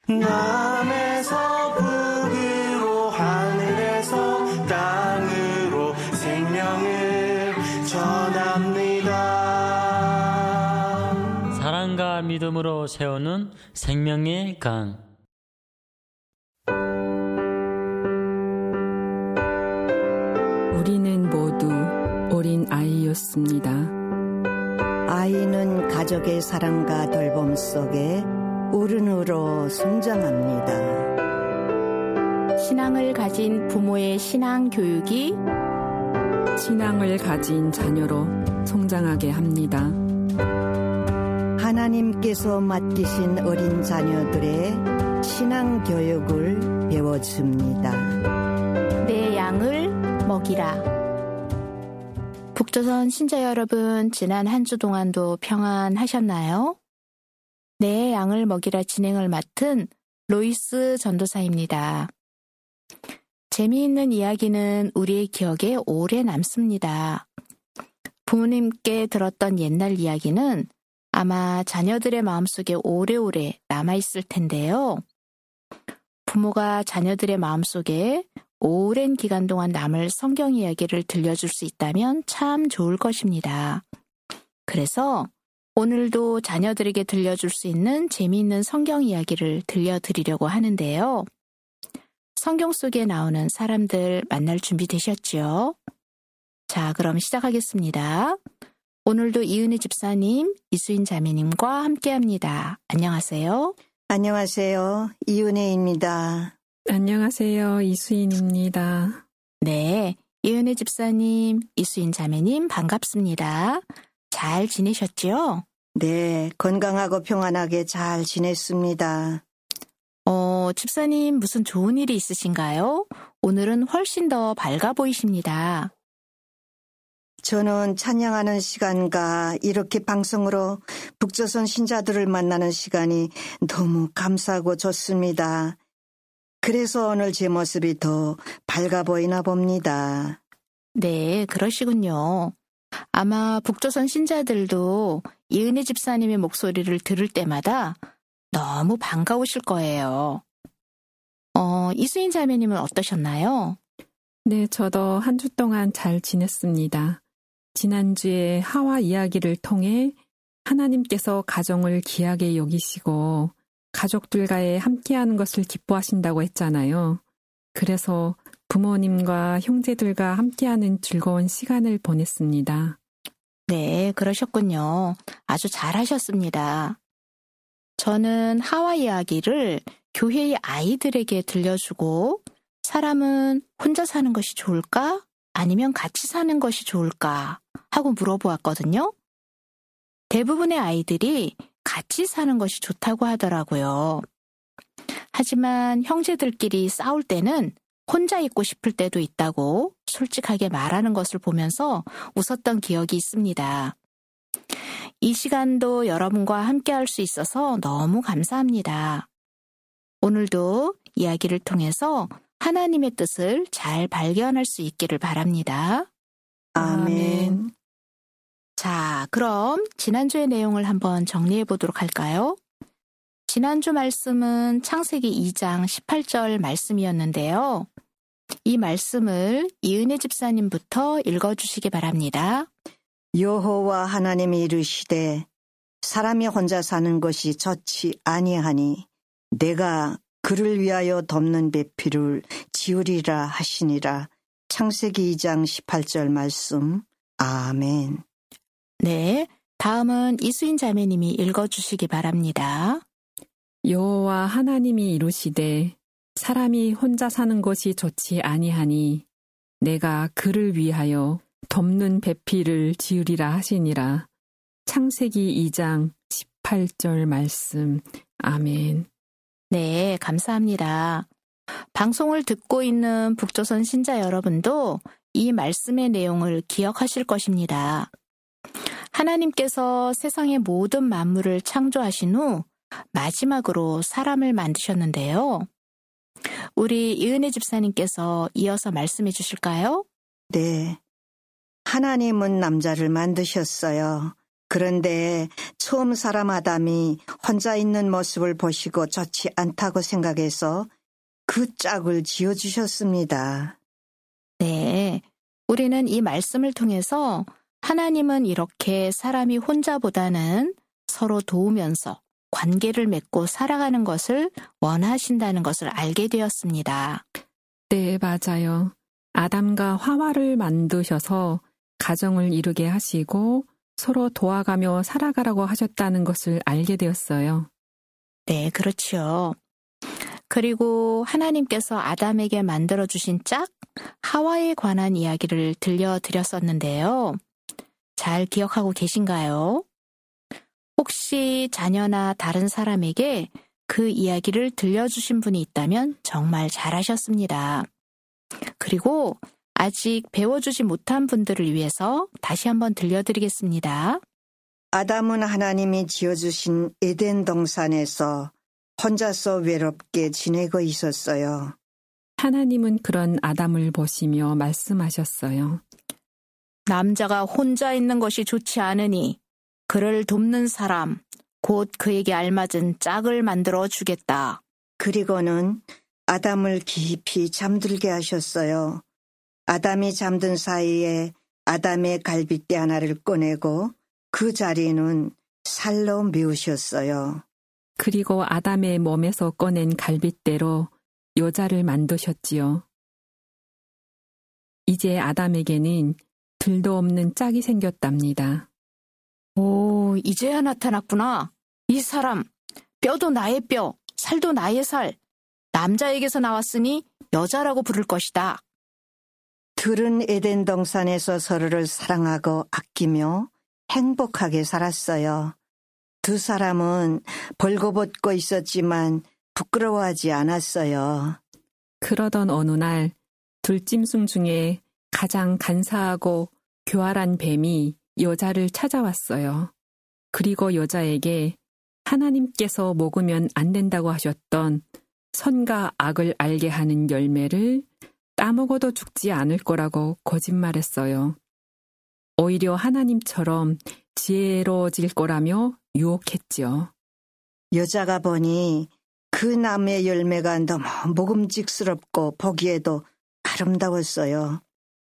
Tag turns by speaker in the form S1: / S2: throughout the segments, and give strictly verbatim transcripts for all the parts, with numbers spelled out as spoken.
S1: 남에서 북으로 하늘에서 땅으로 생명을 전합니다.
S2: 사랑과 믿음으로 세우는 생명의 강.
S3: 우리는 모두 어린 아이였습니다.
S4: 아이는 가족의 사랑과 돌봄 속에 어른으로 성장합니다.
S5: 신앙을 가진 부모의 신앙 교육이
S3: 신앙을 가진 자녀로 성장하게 합니다.
S4: 하나님께서 맡기신 어린 자녀들의 신앙 교육을 배워줍니다.
S5: 내 양을 먹이라. 북조선 신자 여러분, 지난 한 주 동안도 평안하셨나요? 내 양을 먹이라 진행을 맡은 로이스 전도사입니다. 재미있는 이야기는 우리의 기억에 오래 남습니다. 부모님께 들었던 옛날 이야기는 아마 자녀들의 마음속에 오래오래 남아있을 텐데요. 부모가 자녀들의 마음속에 오랜 기간 동안 남을 성경 이야기를 들려줄 수 있다면 참 좋을 것입니다. 그래서 오늘도 자녀들에게 들려줄 수 있는 재미있는 성경 이야기를 들려드리려고 하는데요. 성경 속에 나오는 사람들 만날 준비 되셨죠? 자, 그럼 시작하겠습니다. 오늘도 이은혜 집사님, 이수인 자매님과 함께합니다. 안녕하세요.
S4: 안녕하세요. 이은혜입니다.
S3: 안녕하세요. 이수인입니다.
S5: 네, 이은혜 집사님, 이수인 자매님 반갑습니다. 잘 지내셨죠?
S4: 네, 건강하고 평안하게 잘 지냈습니다.
S5: 어, 집사님 무슨 좋은 일이 있으신가요? 오늘은 훨씬 더 밝아 보이십니다.
S4: 저는 찬양하는 시간과 이렇게 방송으로 북조선 신자들을 만나는 시간이 너무 감사하고 좋습니다. 그래서 오늘 제 모습이 더 밝아 보이나 봅니다.
S5: 네, 그러시군요. 아마 북조선 신자들도 이은혜 집사님의 목소리를 들을 때마다 너무 반가우실 거예요. 어, 이수인 자매님은 어떠셨나요?
S3: 네, 저도 한 주 동안 잘 지냈습니다. 지난주에 하와 이야기를 통해 하나님께서 가정을 귀하게 여기시고 가족들과의 함께하는 것을 기뻐하신다고 했잖아요. 그래서 부모님과 형제들과 함께하는 즐거운 시간을 보냈습니다.
S5: 네, 그러셨군요. 아주 잘하셨습니다. 저는 하와 이야기를 교회의 아이들에게 들려주고 사람은 혼자 사는 것이 좋을까? 아니면 같이 사는 것이 좋을까? 하고 물어보았거든요. 대부분의 아이들이 같이 사는 것이 좋다고 하더라고요. 하지만 형제들끼리 싸울 때는 혼자 있고 싶을 때도 있다고 솔직하게 말하는 것을 보면서 웃었던 기억이 있습니다. 이 시간도 여러분과 함께할 수 있어서 너무 감사합니다. 오늘도 이야기를 통해서 하나님의 뜻을 잘 발견할 수 있기를 바랍니다.
S4: 아멘.
S5: 자, 그럼 지난주의 내용을 한번 정리해 보도록 할까요? 지난주 말씀은 창세기 이 장 십팔 절 말씀이었는데요. 이 말씀을 이은혜 집사님부터 읽어주시기 바랍니다.
S4: 여호와 하나님이 이르시되 사람이 혼자 사는 것이 좋지 아니하니 내가 그를 위하여 덮는 배필을 지으리라 하시니라. 창세기 이 장 십팔 절 말씀. 아멘.
S5: 네, 다음은 이수인 자매님이 읽어주시기 바랍니다.
S3: 여호와 하나님이 이르시되 사람이 혼자 사는 것이 좋지 아니하니 내가 그를 위하여 덮는 배필을 지으리라 하시니라. 창세기 이 장 십팔 절 말씀. 아멘.
S5: 네, 감사합니다. 방송을 듣고 있는 북조선 신자 여러분도 이 말씀의 내용을 기억하실 것입니다. 하나님께서 세상의 모든 만물을 창조하신 후 마지막으로 사람을 만드셨는데요. 우리 이은혜 집사님께서 이어서 말씀해 주실까요?
S4: 네. 하나님은 남자를 만드셨어요. 그런데 처음 사람 아담이 혼자 있는 모습을 보시고 좋지 않다고 생각해서 그 짝을 지어주셨습니다.
S5: 네, 우리는 이 말씀을 통해서 하나님은 이렇게 사람이 혼자보다는 서로 도우면서 관계를 맺고 살아가는 것을 원하신다는 것을 알게 되었습니다.
S3: 네, 맞아요. 아담과 하와를 만드셔서 가정을 이루게 하시고 서로 도와가며 살아가라고 하셨다는 것을 알게 되었어요.
S5: 네, 그렇죠. 그리고 하나님께서 아담에게 만들어주신 짝, 하와에 관한 이야기를 들려드렸었는데요. 잘 기억하고 계신가요? 혹시 자녀나 다른 사람에게 그 이야기를 들려주신 분이 있다면 정말 잘하셨습니다. 그리고 아직 배워주지 못한 분들을 위해서 다시 한번 들려드리겠습니다.
S4: 아담은 하나님이 지어주신 에덴 동산에서 혼자서 외롭게 지내고 있었어요.
S3: 하나님은 그런 아담을 보시며 말씀하셨어요.
S5: 남자가 혼자 있는 것이 좋지 않으니 그를 돕는 사람, 곧 그에게 알맞은 짝을 만들어 주겠다.
S4: 그리고는 아담을 깊이 잠들게 하셨어요. 아담이 잠든 사이에 아담의 갈빗대 하나를 꺼내고 그 자리는 살로 메우셨어요.
S3: 그리고 아담의 몸에서 꺼낸 갈빗대로 여자를 만드셨지요. 이제 아담에게는 들도 없는 짝이 생겼답니다.
S5: 오, 이제야 나타났구나. 이 사람, 뼈도 나의 뼈, 살도 나의 살. 남자에게서 나왔으니 여자라고 부를 것이다.
S4: 둘은 에덴 동산에서 서로를 사랑하고 아끼며 행복하게 살았어요. 두 사람은 벌거벗고 있었지만 부끄러워하지 않았어요.
S3: 그러던 어느 날 들짐승 중에 가장 간사하고 교활한 뱀이 여자를 찾아왔어요. 그리고 여자에게 하나님께서 먹으면 안 된다고 하셨던 선과 악을 알게 하는 열매를 따먹어도 죽지 않을 거라고 거짓말했어요. 오히려 하나님처럼 지혜로워질 거라며 유혹했지요.
S4: 여자가 보니 그 나무의 열매가 너무 먹음직스럽고 보기에도 아름다웠어요.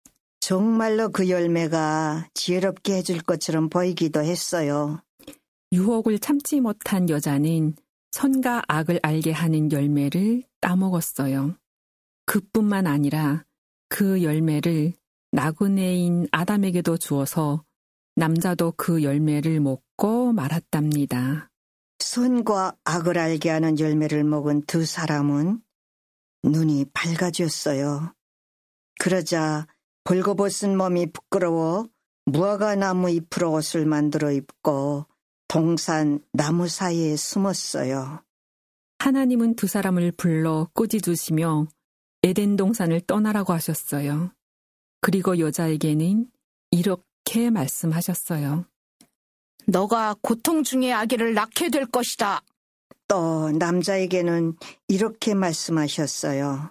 S4: 정말로 그 열매가 지혜롭게 해줄 것처럼 보이기도 했어요.
S3: 유혹을 참지 못한 여자는 선과 악을 알게 하는 열매를 따먹었어요. 그뿐만 아니라 그 열매를 나그네인 아담에게도 주어서 남자도 그 열매를 먹고 말았답니다.
S4: 선과 악을 알게 하는 열매를 먹은 두 사람은 눈이 밝아졌어요. 그러자 벌거벗은 몸이 부끄러워 무화과 나무 잎으로 옷을 만들어 입고 동산 나무 사이에 숨었어요.
S3: 하나님은 두 사람을 불러 꾸짖으시며 에덴 동산을 떠나라고 하셨어요. 그리고 여자에게는 이렇게 말씀하셨어요.
S5: 너가 고통 중에 아기를 낳게 될 것이다.
S4: 또 남자에게는 이렇게 말씀하셨어요.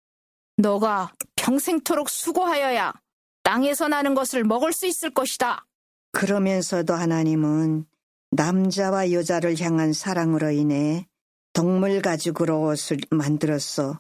S5: 너가 평생토록 수고하여야 땅에서 나는 것을 먹을 수 있을 것이다.
S4: 그러면서도 하나님은 남자와 여자를 향한 사랑으로 인해 동물 가죽으로 옷을 만들어서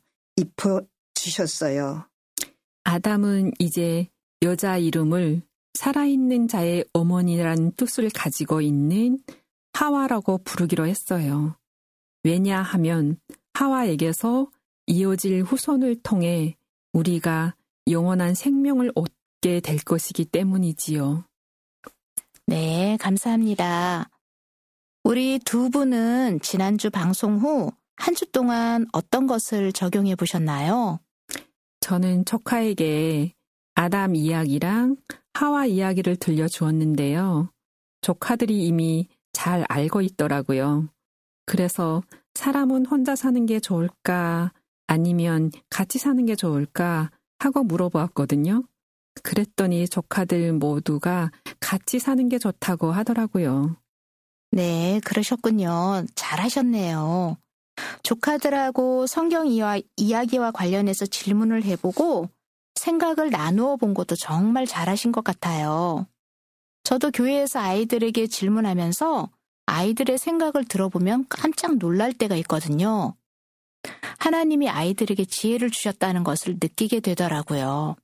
S4: 입혀주셨어요.
S3: 아담은 이제 여자 이름을 살아있는 자의 어머니란 뜻을 가지고 있는 하와라고 부르기로 했어요. 왜냐하면 하와에게서 이어질 후손을 통해 우리가 영원한 생명을 얻게 될 것이기 때문이지요.
S5: 네, 감사합니다. 우리 두 분은 지난주 방송 후 한 주 동안 어떤 것을 적용해 보셨나요?
S3: 저는 조카에게 아담 이야기랑 하와 이야기를 들려주었는데요. 조카들이 이미 잘 알고 있더라고요. 그래서 사람은 혼자 사는 게 좋을까 아니면 같이 사는 게 좋을까 하고 물어보았거든요. 그랬더니 조카들 모두가 같이 사는 게 좋다고 하더라고요.
S5: 네, 그러셨군요. 잘하셨네요. 조카들하고 성경 이야, 이야기와 관련해서 질문을 해보고 생각을 나누어 본 것도 정말 잘하신 것 같아요. 저도 교회에서 아이들에게 질문하면서 아이들의 생각을 들어보면 깜짝 놀랄 때가 있거든요. 하나님이 아이들에게 지혜를 주셨다는 것을 느끼게 되더라고요.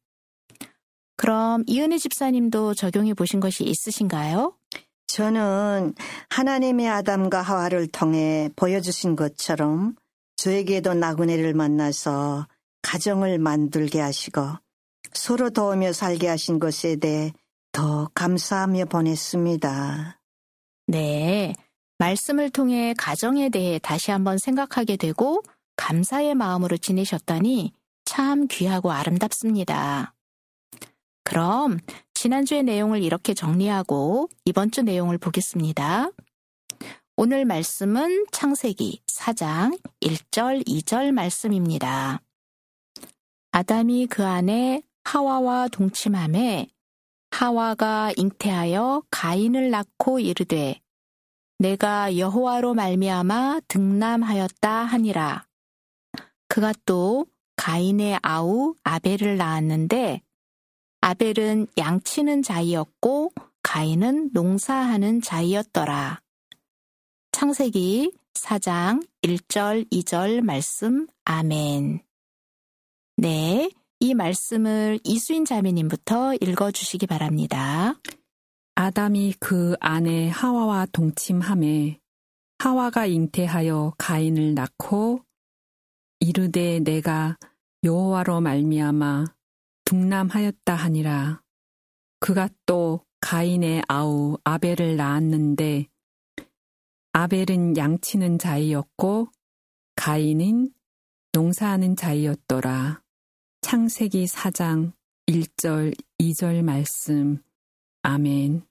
S5: 그럼 이은혜 집사님도 적용해 보신 것이 있으신가요?
S4: 저는 하나님의 아담과 하와를 통해 보여주신 것처럼 저에게도 나그네를 만나서 가정을 만들게 하시고 서로 도우며 살게 하신 것에 대해 더 감사하며 보냈습니다.
S5: 네, 말씀을 통해 가정에 대해 다시 한번 생각하게 되고 감사의 마음으로 지내셨다니 참 귀하고 아름답습니다. 그럼 지난주의 내용을 이렇게 정리하고 이번 주 내용을 보겠습니다. 오늘 말씀은 창세기 사 장 일 절 이 절 말씀입니다. 아담이 그 안에 하와와 동침하매 하와가 잉태하여 가인을 낳고 이르되 내가 여호와로 말미암아 등남하였다 하니라. 그가 또 가인의 아우 아벨을 낳았는데 아벨은 양치는 자이었고 가인은 농사하는 자이었더라. 창세기 사 장 일 절 이 절 말씀 아멘. 네, 이 말씀을 이수인 자매님부터 읽어주시기 바랍니다.
S3: 아담이 그 아내 하와와 동침하매 하와가 잉태하여 가인을 낳고 이르되 내가 여호와로 말미암아 둥남하였다 하니라. 그가 또 가인의 아우 아벨을 낳았는데 아벨은 양치는 자이었고 가인은 농사하는 자이었더라. 창세기 사 장 일 절 이 절 말씀 아멘.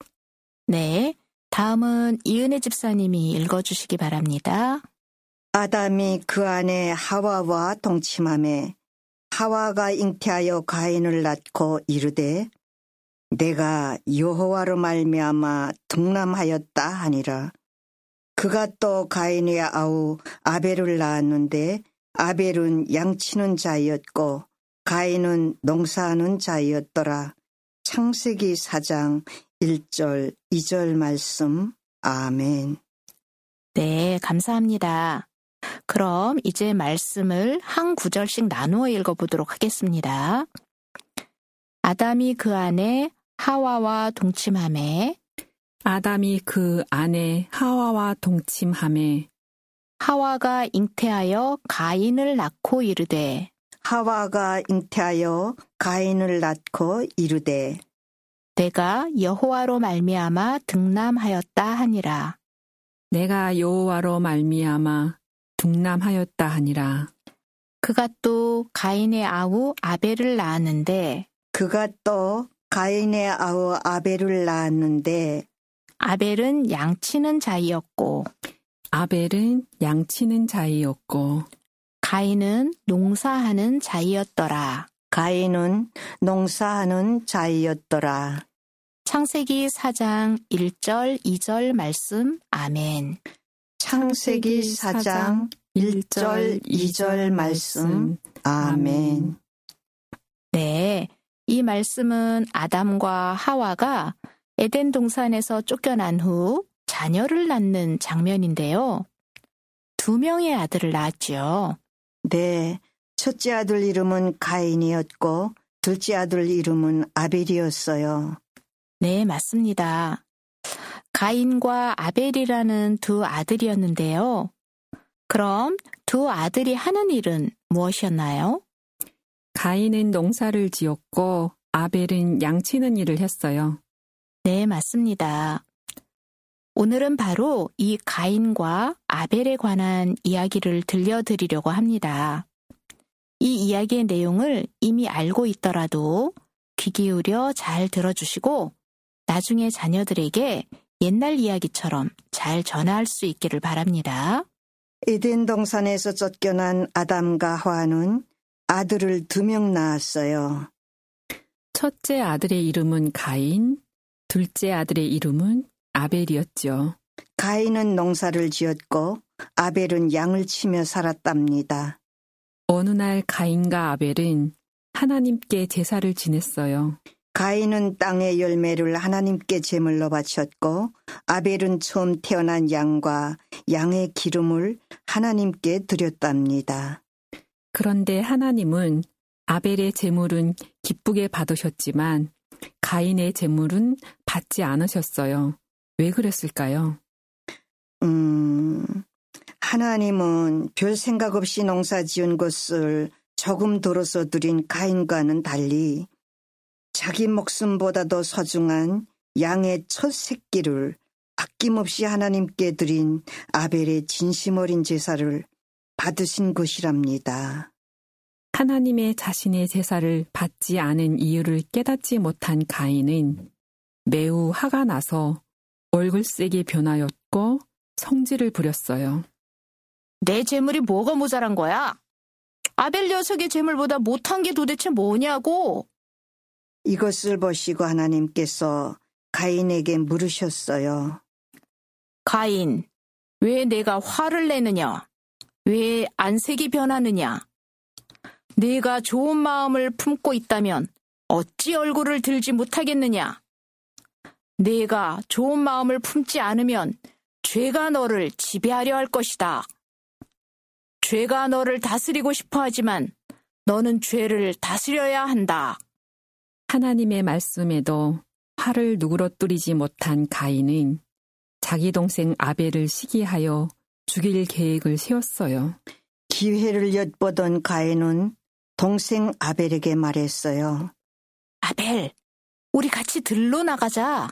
S5: 네, 다음은 이은혜 집사님이 읽어주시기 바랍니다.
S4: 아담이 그 안에 하와와 동침하매 하와가 잉태하여 가인을 낳고 이르되 내가 여호와로 말미암아 등남하였다 하니라. 그가 또 가인의 아우 아벨을 낳았는데 아벨은 양치는 자이었고 가인은 농사하는 자이었더라. 창세기 사 장 일 절 이 절 말씀 아멘.
S5: 네, 감사합니다. 그럼 이제 말씀을 한 구절씩 나누어 읽어보도록 하겠습니다. 아담이 그 안에 하와와 동침하매
S3: 아담이 그 아내 하와와 동침하매
S5: 하와가 잉태하여 가인을 낳고 이르되
S4: 하와가 잉태하여 가인을 낳고 이르되
S5: 내가 여호와로 말미암아 등남하였다 하니라.
S3: 내가 여호와로 말미암아 둥남하였다 하니라.
S5: 그가 또 가인의 아우 아벨을 낳았는데
S4: 그가 또 가인의 아우 아벨을 낳았는데
S5: 아벨은 양치는 자이었고
S3: 아벨은 양치는 자이었고
S5: 가인은 농사하는 자이었더라.
S4: 가인은 농사하는 자이었더라.
S5: 창세기 사 장 일 절 이 절 말씀 아멘.
S4: 창세기 사 장 일 절 이 절 말씀 아멘.
S5: 네, 이 말씀은 아담과 하와가 에덴 동산에서 쫓겨난 후 자녀를 낳는 장면인데요. 두 명의 아들을 낳았죠.
S4: 네, 첫째 아들 이름은 가인이었고 둘째 아들 이름은 아벨이었어요.
S5: 네, 맞습니다. 가인과 아벨이라는 두 아들이었는데요. 그럼 두 아들이 하는 일은 무엇이었나요?
S3: 가인은 농사를 지었고 아벨은 양치는 일을 했어요.
S5: 네, 맞습니다. 오늘은 바로 이 가인과 아벨에 관한 이야기를 들려드리려고 합니다. 이 이야기의 내용을 이미 알고 있더라도 귀 기울여 잘 들어주시고 나중에 자녀들에게 옛날 이야기처럼 잘 전할 수 있기를 바랍니다.
S4: 에덴 동산에서 쫓겨난 아담과 하와는 아들을 두 명 낳았어요.
S3: 첫째 아들의 이름은 가인, 둘째 아들의 이름은 아벨이었죠.
S4: 가인은 농사를 지었고 아벨은 양을 치며 살았답니다.
S3: 어느 날 가인과 아벨은 하나님께 제사를 지냈어요.
S4: 가인은 땅의 열매를 하나님께 제물로 바쳤고 아벨은 처음 태어난 양과 양의 기름을 하나님께 드렸답니다.
S3: 그런데 하나님은 아벨의 제물은 기쁘게 받으셨지만 가인의 제물은 받지 않으셨어요. 왜 그랬을까요?
S4: 음, 하나님은 별 생각 없이 농사 지은 것을 조금 덜어서 드린 가인과는 달리 자기 목숨보다 더 소중한 양의 첫 새끼를 아낌없이 하나님께 드린 아벨의 진심 어린 제사를 받으신 것이랍니다.
S3: 하나님의 자신의 제사를 받지 않은 이유를 깨닫지 못한 가인은 매우 화가 나서 얼굴색이 변하였고 성질을 부렸어요.
S5: 내 제물이 뭐가 모자란 거야? 아벨 녀석의 제물보다 못한 게 도대체 뭐냐고.
S4: 이것을 보시고 하나님께서 가인에게 물으셨어요.
S5: 가인, 왜 내가 화를 내느냐? 왜 안색이 변하느냐? 내가 좋은 마음을 품고 있다면 어찌 얼굴을 들지 못하겠느냐? 내가 좋은 마음을 품지 않으면 죄가 너를 지배하려 할 것이다. 죄가 너를 다스리고 싶어 하지만 너는 죄를 다스려야 한다.
S3: 하나님의 말씀에도 화를 누그러뜨리지 못한 가인은 자기 동생 아벨을 시기하여 죽일 계획을 세웠어요.
S4: 기회를 엿보던 가인은 동생 아벨에게 말했어요.
S5: 아벨, 우리 같이 들로 나가자.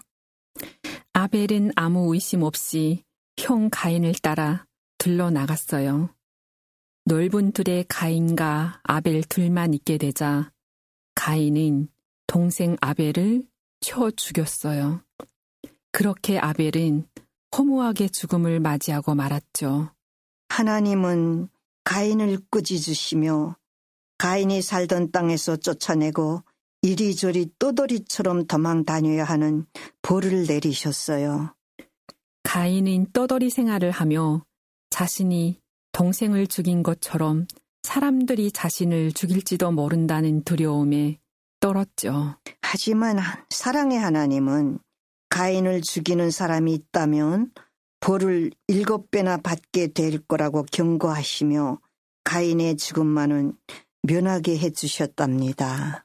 S3: 아벨은 아무 의심 없이 형 가인을 따라 들러 나갔어요. 넓은 들에 가인과 아벨 둘만 있게 되자 가인은 동생 아벨을 쳐 죽였어요. 그렇게 아벨은 허무하게 죽음을 맞이하고 말았죠.
S4: 하나님은 가인을 꾸짖으시며 가인이 살던 땅에서 쫓아내고 이리저리 떠돌이처럼 도망 다녀야 하는 벌을 내리셨어요.
S3: 가인은 떠돌이 생활을 하며 자신이 동생을 죽인 것처럼 사람들이 자신을 죽일지도 모른다는 두려움에 떨었죠.
S4: 하지만 사랑의 하나님은 가인을 죽이는 사람이 있다면 벌을 일곱 배나 받게 될 거라고 경고하시며 가인의 죽음만은 면하게 해주셨답니다.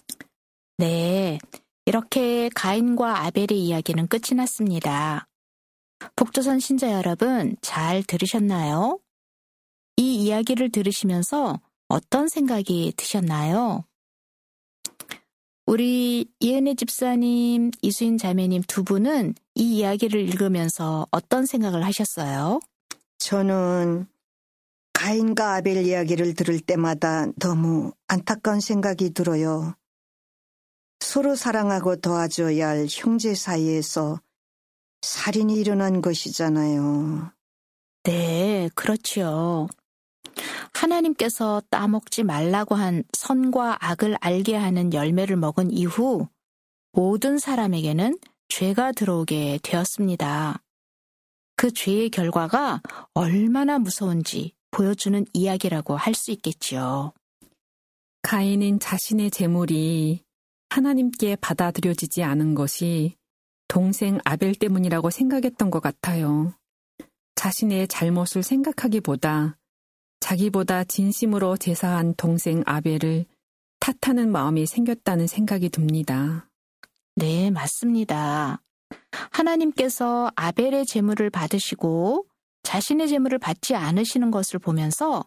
S5: 네, 이렇게 가인과 아벨의 이야기는 끝이 났습니다. 북조선 신자 여러분, 잘 들으셨나요? 이 이야기를 들으시면서 어떤 생각이 드셨나요? 우리 이은혜 집사님, 이수인 자매님 두 분은 이 이야기를 읽으면서 어떤 생각을 하셨어요?
S4: 저는 가인과 아벨 이야기를 들을 때마다 너무 안타까운 생각이 들어요. 서로 사랑하고 도와줘야 할 형제 사이에서 살인이 일어난 것이잖아요.
S5: 네, 그렇지요. 하나님께서 따먹지 말라고 한 선과 악을 알게 하는 열매를 먹은 이후 모든 사람에게는 죄가 들어오게 되었습니다. 그 죄의 결과가 얼마나 무서운지 보여주는 이야기라고 할 수 있겠지요.
S3: 가인은 자신의 재물이 하나님께 받아들여지지 않은 것이 동생 아벨 때문이라고 생각했던 것 같아요. 자신의 잘못을 생각하기보다 자기보다 진심으로 제사한 동생 아벨을 탓하는 마음이 생겼다는 생각이 듭니다.
S5: 네, 맞습니다. 하나님께서 아벨의 제물을 받으시고 자신의 제물을 받지 않으시는 것을 보면서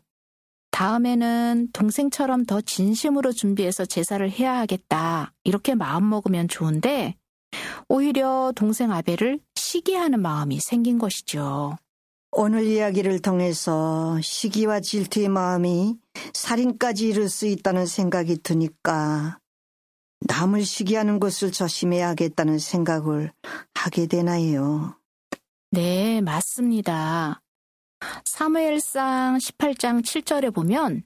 S5: 다음에는 동생처럼 더 진심으로 준비해서 제사를 해야 하겠다, 이렇게 마음먹으면 좋은데 오히려 동생 아벨을 시기하는 마음이 생긴 것이죠.
S4: 오늘 이야기를 통해서 시기와 질투의 마음이 살인까지 이룰 수 있다는 생각이 드니까 남을 시기하는 것을 조심해야겠다는 생각을 하게 되나요?
S5: 네, 맞습니다. 사무엘상 십팔 장 칠 절에 보면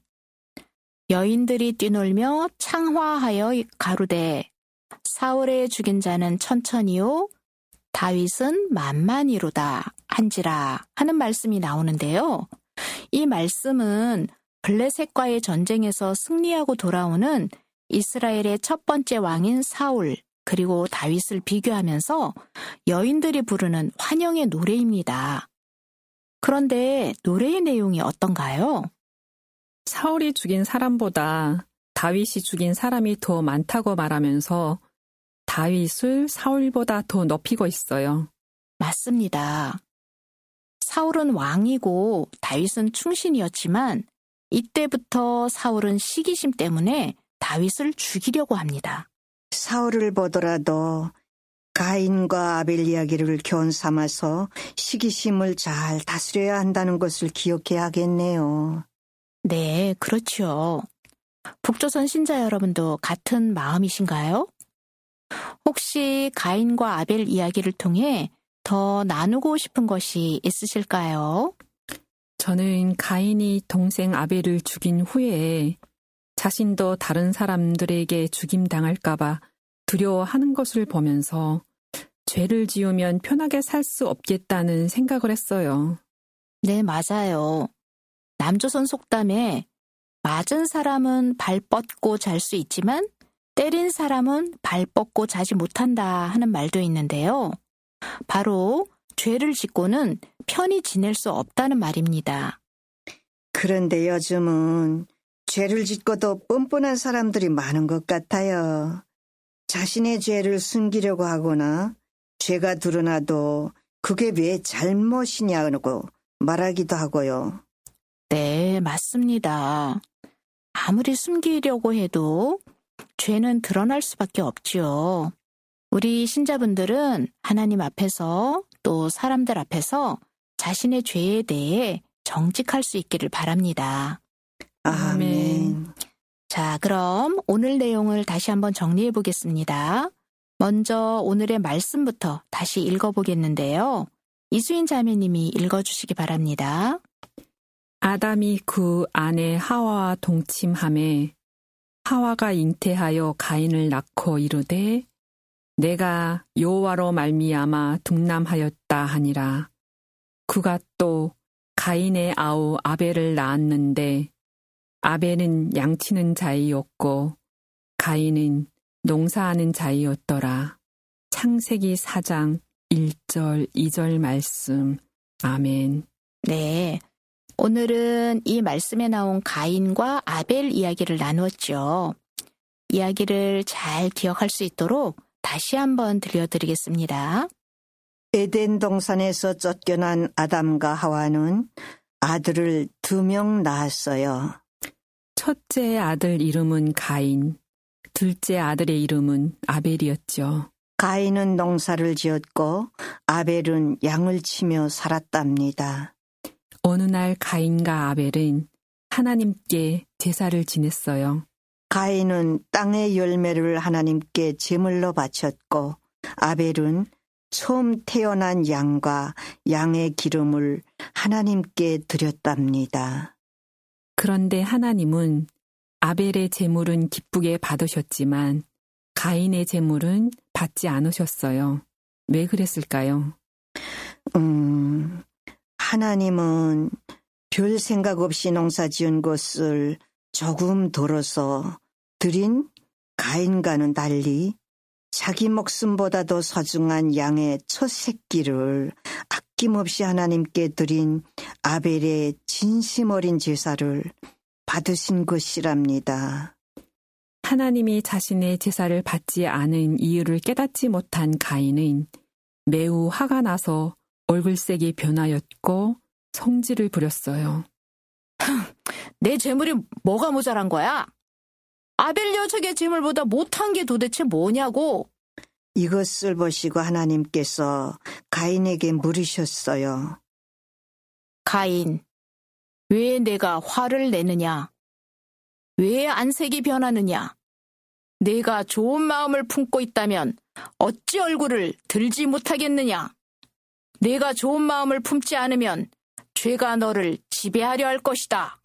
S5: 여인들이 뛰놀며 창화하여 가루되 사울의 죽인 자는 천천히요 다윗은 만만히로다 한지라 하는 말씀이 나오는데요. 이 말씀은 블레셋과의 전쟁에서 승리하고 돌아오는 이스라엘의 첫 번째 왕인 사울 그리고 다윗을 비교하면서 여인들이 부르는 환영의 노래입니다. 그런데 노래의 내용이 어떤가요?
S3: 사울이 죽인 사람보다 다윗이 죽인 사람이 더 많다고 말하면서 다윗을 사울보다 더 높이고 있어요.
S5: 맞습니다. 사울은 왕이고 다윗은 충신이었지만 이때부터 사울은 시기심 때문에 다윗을 죽이려고 합니다.
S4: 사울을 보더라도 가인과 아벨 이야기를 교훈 삼아서 시기심을 잘 다스려야 한다는 것을 기억해야 하겠네요.
S5: 네, 그렇죠. 북조선 신자 여러분도 같은 마음이신가요? 혹시 가인과 아벨 이야기를 통해 더 나누고 싶은 것이 있으실까요?
S3: 저는 가인이 동생 아벨을 죽인 후에 자신도 다른 사람들에게 죽임당할까봐 두려워하는 것을 보면서 죄를 지으면 편하게 살 수 없겠다는 생각을 했어요.
S5: 네, 맞아요. 남조선 속담에 맞은 사람은 발 뻗고 잘 수 있지만 때린 사람은 발 뻗고 자지 못한다 하는 말도 있는데요. 바로 죄를 짓고는 편히 지낼 수 없다는 말입니다.
S4: 그런데 요즘은 죄를 짓고도 뻔뻔한 사람들이 많은 것 같아요. 자신의 죄를 숨기려고 하거나 죄가 드러나도 그게 왜 잘못이냐고 말하기도 하고요.
S5: 네, 맞습니다. 아무리 숨기려고 해도 죄는 드러날 수밖에 없지요. 우리 신자분들은 하나님 앞에서 또 사람들 앞에서 자신의 죄에 대해 정직할 수 있기를 바랍니다.
S4: 아멘.
S5: 자, 그럼 오늘 내용을 다시 한번 정리해 보겠습니다. 먼저 오늘의 말씀부터 다시 읽어보겠는데요. 이수인 자매님이 읽어주시기 바랍니다.
S3: 아담이 그 아내 하와와 동침하매 하와가 잉태하여 가인을 낳고 이르되 내가 여호와로 말미암아 둥남하였다 하니라. 그가 또 가인의 아우 아벨을 낳았는데 아벨은 양치는 자이었고 가인은 농사하는 자이었더라. 창세기 사 장 일 절 이 절 말씀. 아멘.
S5: 네, 오늘은 이 말씀에 나온 가인과 아벨 이야기를 나누었죠. 이야기를 잘 기억할 수 있도록 다시 한번 들려드리겠습니다.
S4: 에덴 동산에서 쫓겨난 아담과 하와는 아들을 두 명 낳았어요.
S3: 첫째 아들 이름은 가인, 둘째 아들의 이름은 아벨이었죠.
S4: 가인은 농사를 지었고 아벨은 양을 치며 살았답니다.
S3: 어느 날 가인과 아벨은 하나님께 제사를 지냈어요.
S4: 가인은 땅의 열매를 하나님께 제물로 바쳤고 아벨은 처음 태어난 양과 양의 기름을 하나님께 드렸답니다.
S3: 그런데 하나님은 아벨의 제물은 기쁘게 받으셨지만 가인의 제물은 받지 않으셨어요. 왜 그랬을까요?
S4: 음, 하나님은 별 생각 없이 농사 지은 것을 조금 덜어서 드린 가인과는 달리 자기 목숨보다도 소중한 양의 첫 새끼를 아낌없이 하나님께 드린 아벨의 진심 어린 제사를 받으신 것이랍니다.
S3: 하나님이 자신의 제사를 받지 않은 이유를 깨닫지 못한 가인은 매우 화가 나서 얼굴색이 변하였고 성질을 부렸어요.
S5: 내 재물이 뭐가 모자란 거야? 아벨 녀석의 재물보다 못한 게 도대체 뭐냐고.
S4: 이것을 보시고 하나님께서 가인에게 물으셨어요.
S5: 가인, 왜 내가 화를 내느냐? 왜 안색이 변하느냐? 내가 좋은 마음을 품고 있다면 어찌 얼굴을 들지 못하겠느냐? 내가 좋은 마음을 품지 않으면 죄가 너를 지배하려 할 것이다.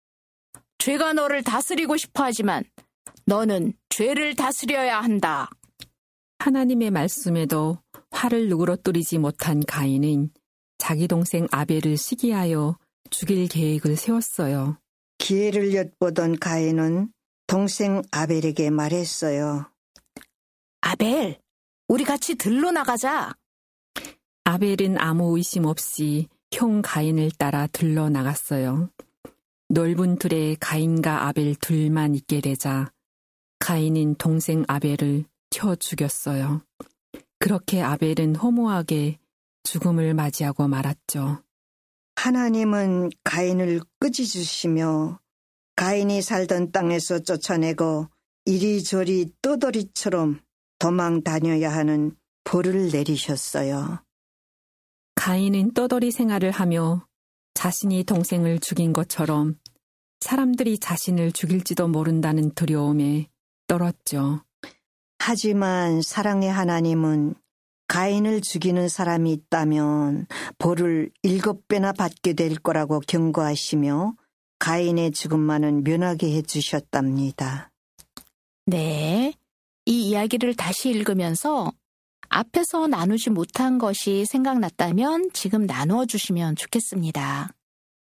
S5: 죄가 너를 다스리고 싶어 하지만 너는 죄를 다스려야 한다.
S3: 하나님의 말씀에도 화를 누그러뜨리지 못한 가인은 자기 동생 아벨을 시기하여 죽일 계획을 세웠어요.
S4: 기회를 엿보던 가인은 동생 아벨에게 말했어요.
S5: 아벨, 우리 같이 들로 나가자.
S3: 아벨은 아무 의심 없이 형 가인을 따라 들러 나갔어요. 넓은 들에 가인과 아벨 둘만 있게 되자 가인은 동생 아벨을 쳐 죽였어요. 그렇게 아벨은 허무하게 죽음을 맞이하고 말았죠.
S4: 하나님은 가인을 꾸짖으시며 가인이 살던 땅에서 쫓아내고 이리저리 떠돌이처럼 도망 다녀야 하는 벌을 내리셨어요.
S3: 가인은 떠돌이 생활을 하며 자신이 동생을 죽인 것처럼 사람들이 자신을 죽일지도 모른다는 두려움에 떨었죠.
S4: 하지만 사랑의 하나님은 가인을 죽이는 사람이 있다면 벌을 일곱 배나 받게 될 거라고 경고하시며 가인의 죽음만은 면하게 해주셨답니다.
S5: 네, 이 이야기를 다시 읽으면서 앞에서 나누지 못한 것이 생각났다면 지금 나누어 주시면 좋겠습니다.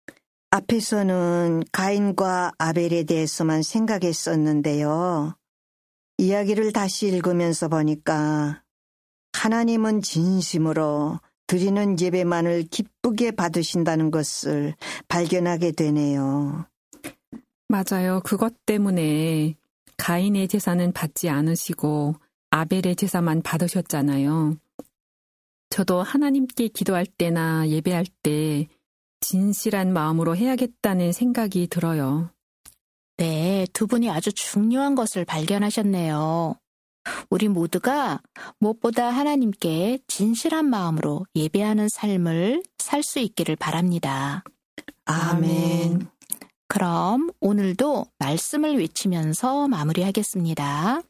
S4: 앞에서는 가인과 아벨에 대해서만 생각했었는데요. 이야기를 다시 읽으면서 보니까 하나님은 진심으로 드리는 예배만을 기쁘게 받으신다는 것을 발견하게 되네요.
S3: 맞아요. 그것 때문에 가인의 제사는 받지 않으시고 아벨의 제사만 받으셨잖아요. 저도 하나님께 기도할 때나 예배할 때 진실한 마음으로 해야겠다는 생각이 들어요.
S5: 네, 두 분이 아주 중요한 것을 발견하셨네요. 우리 모두가 무엇보다 하나님께 진실한 마음으로 예배하는 삶을 살 수 있기를 바랍니다.
S4: 아멘.
S5: 그럼 오늘도 말씀을 외치면서 마무리하겠습니다.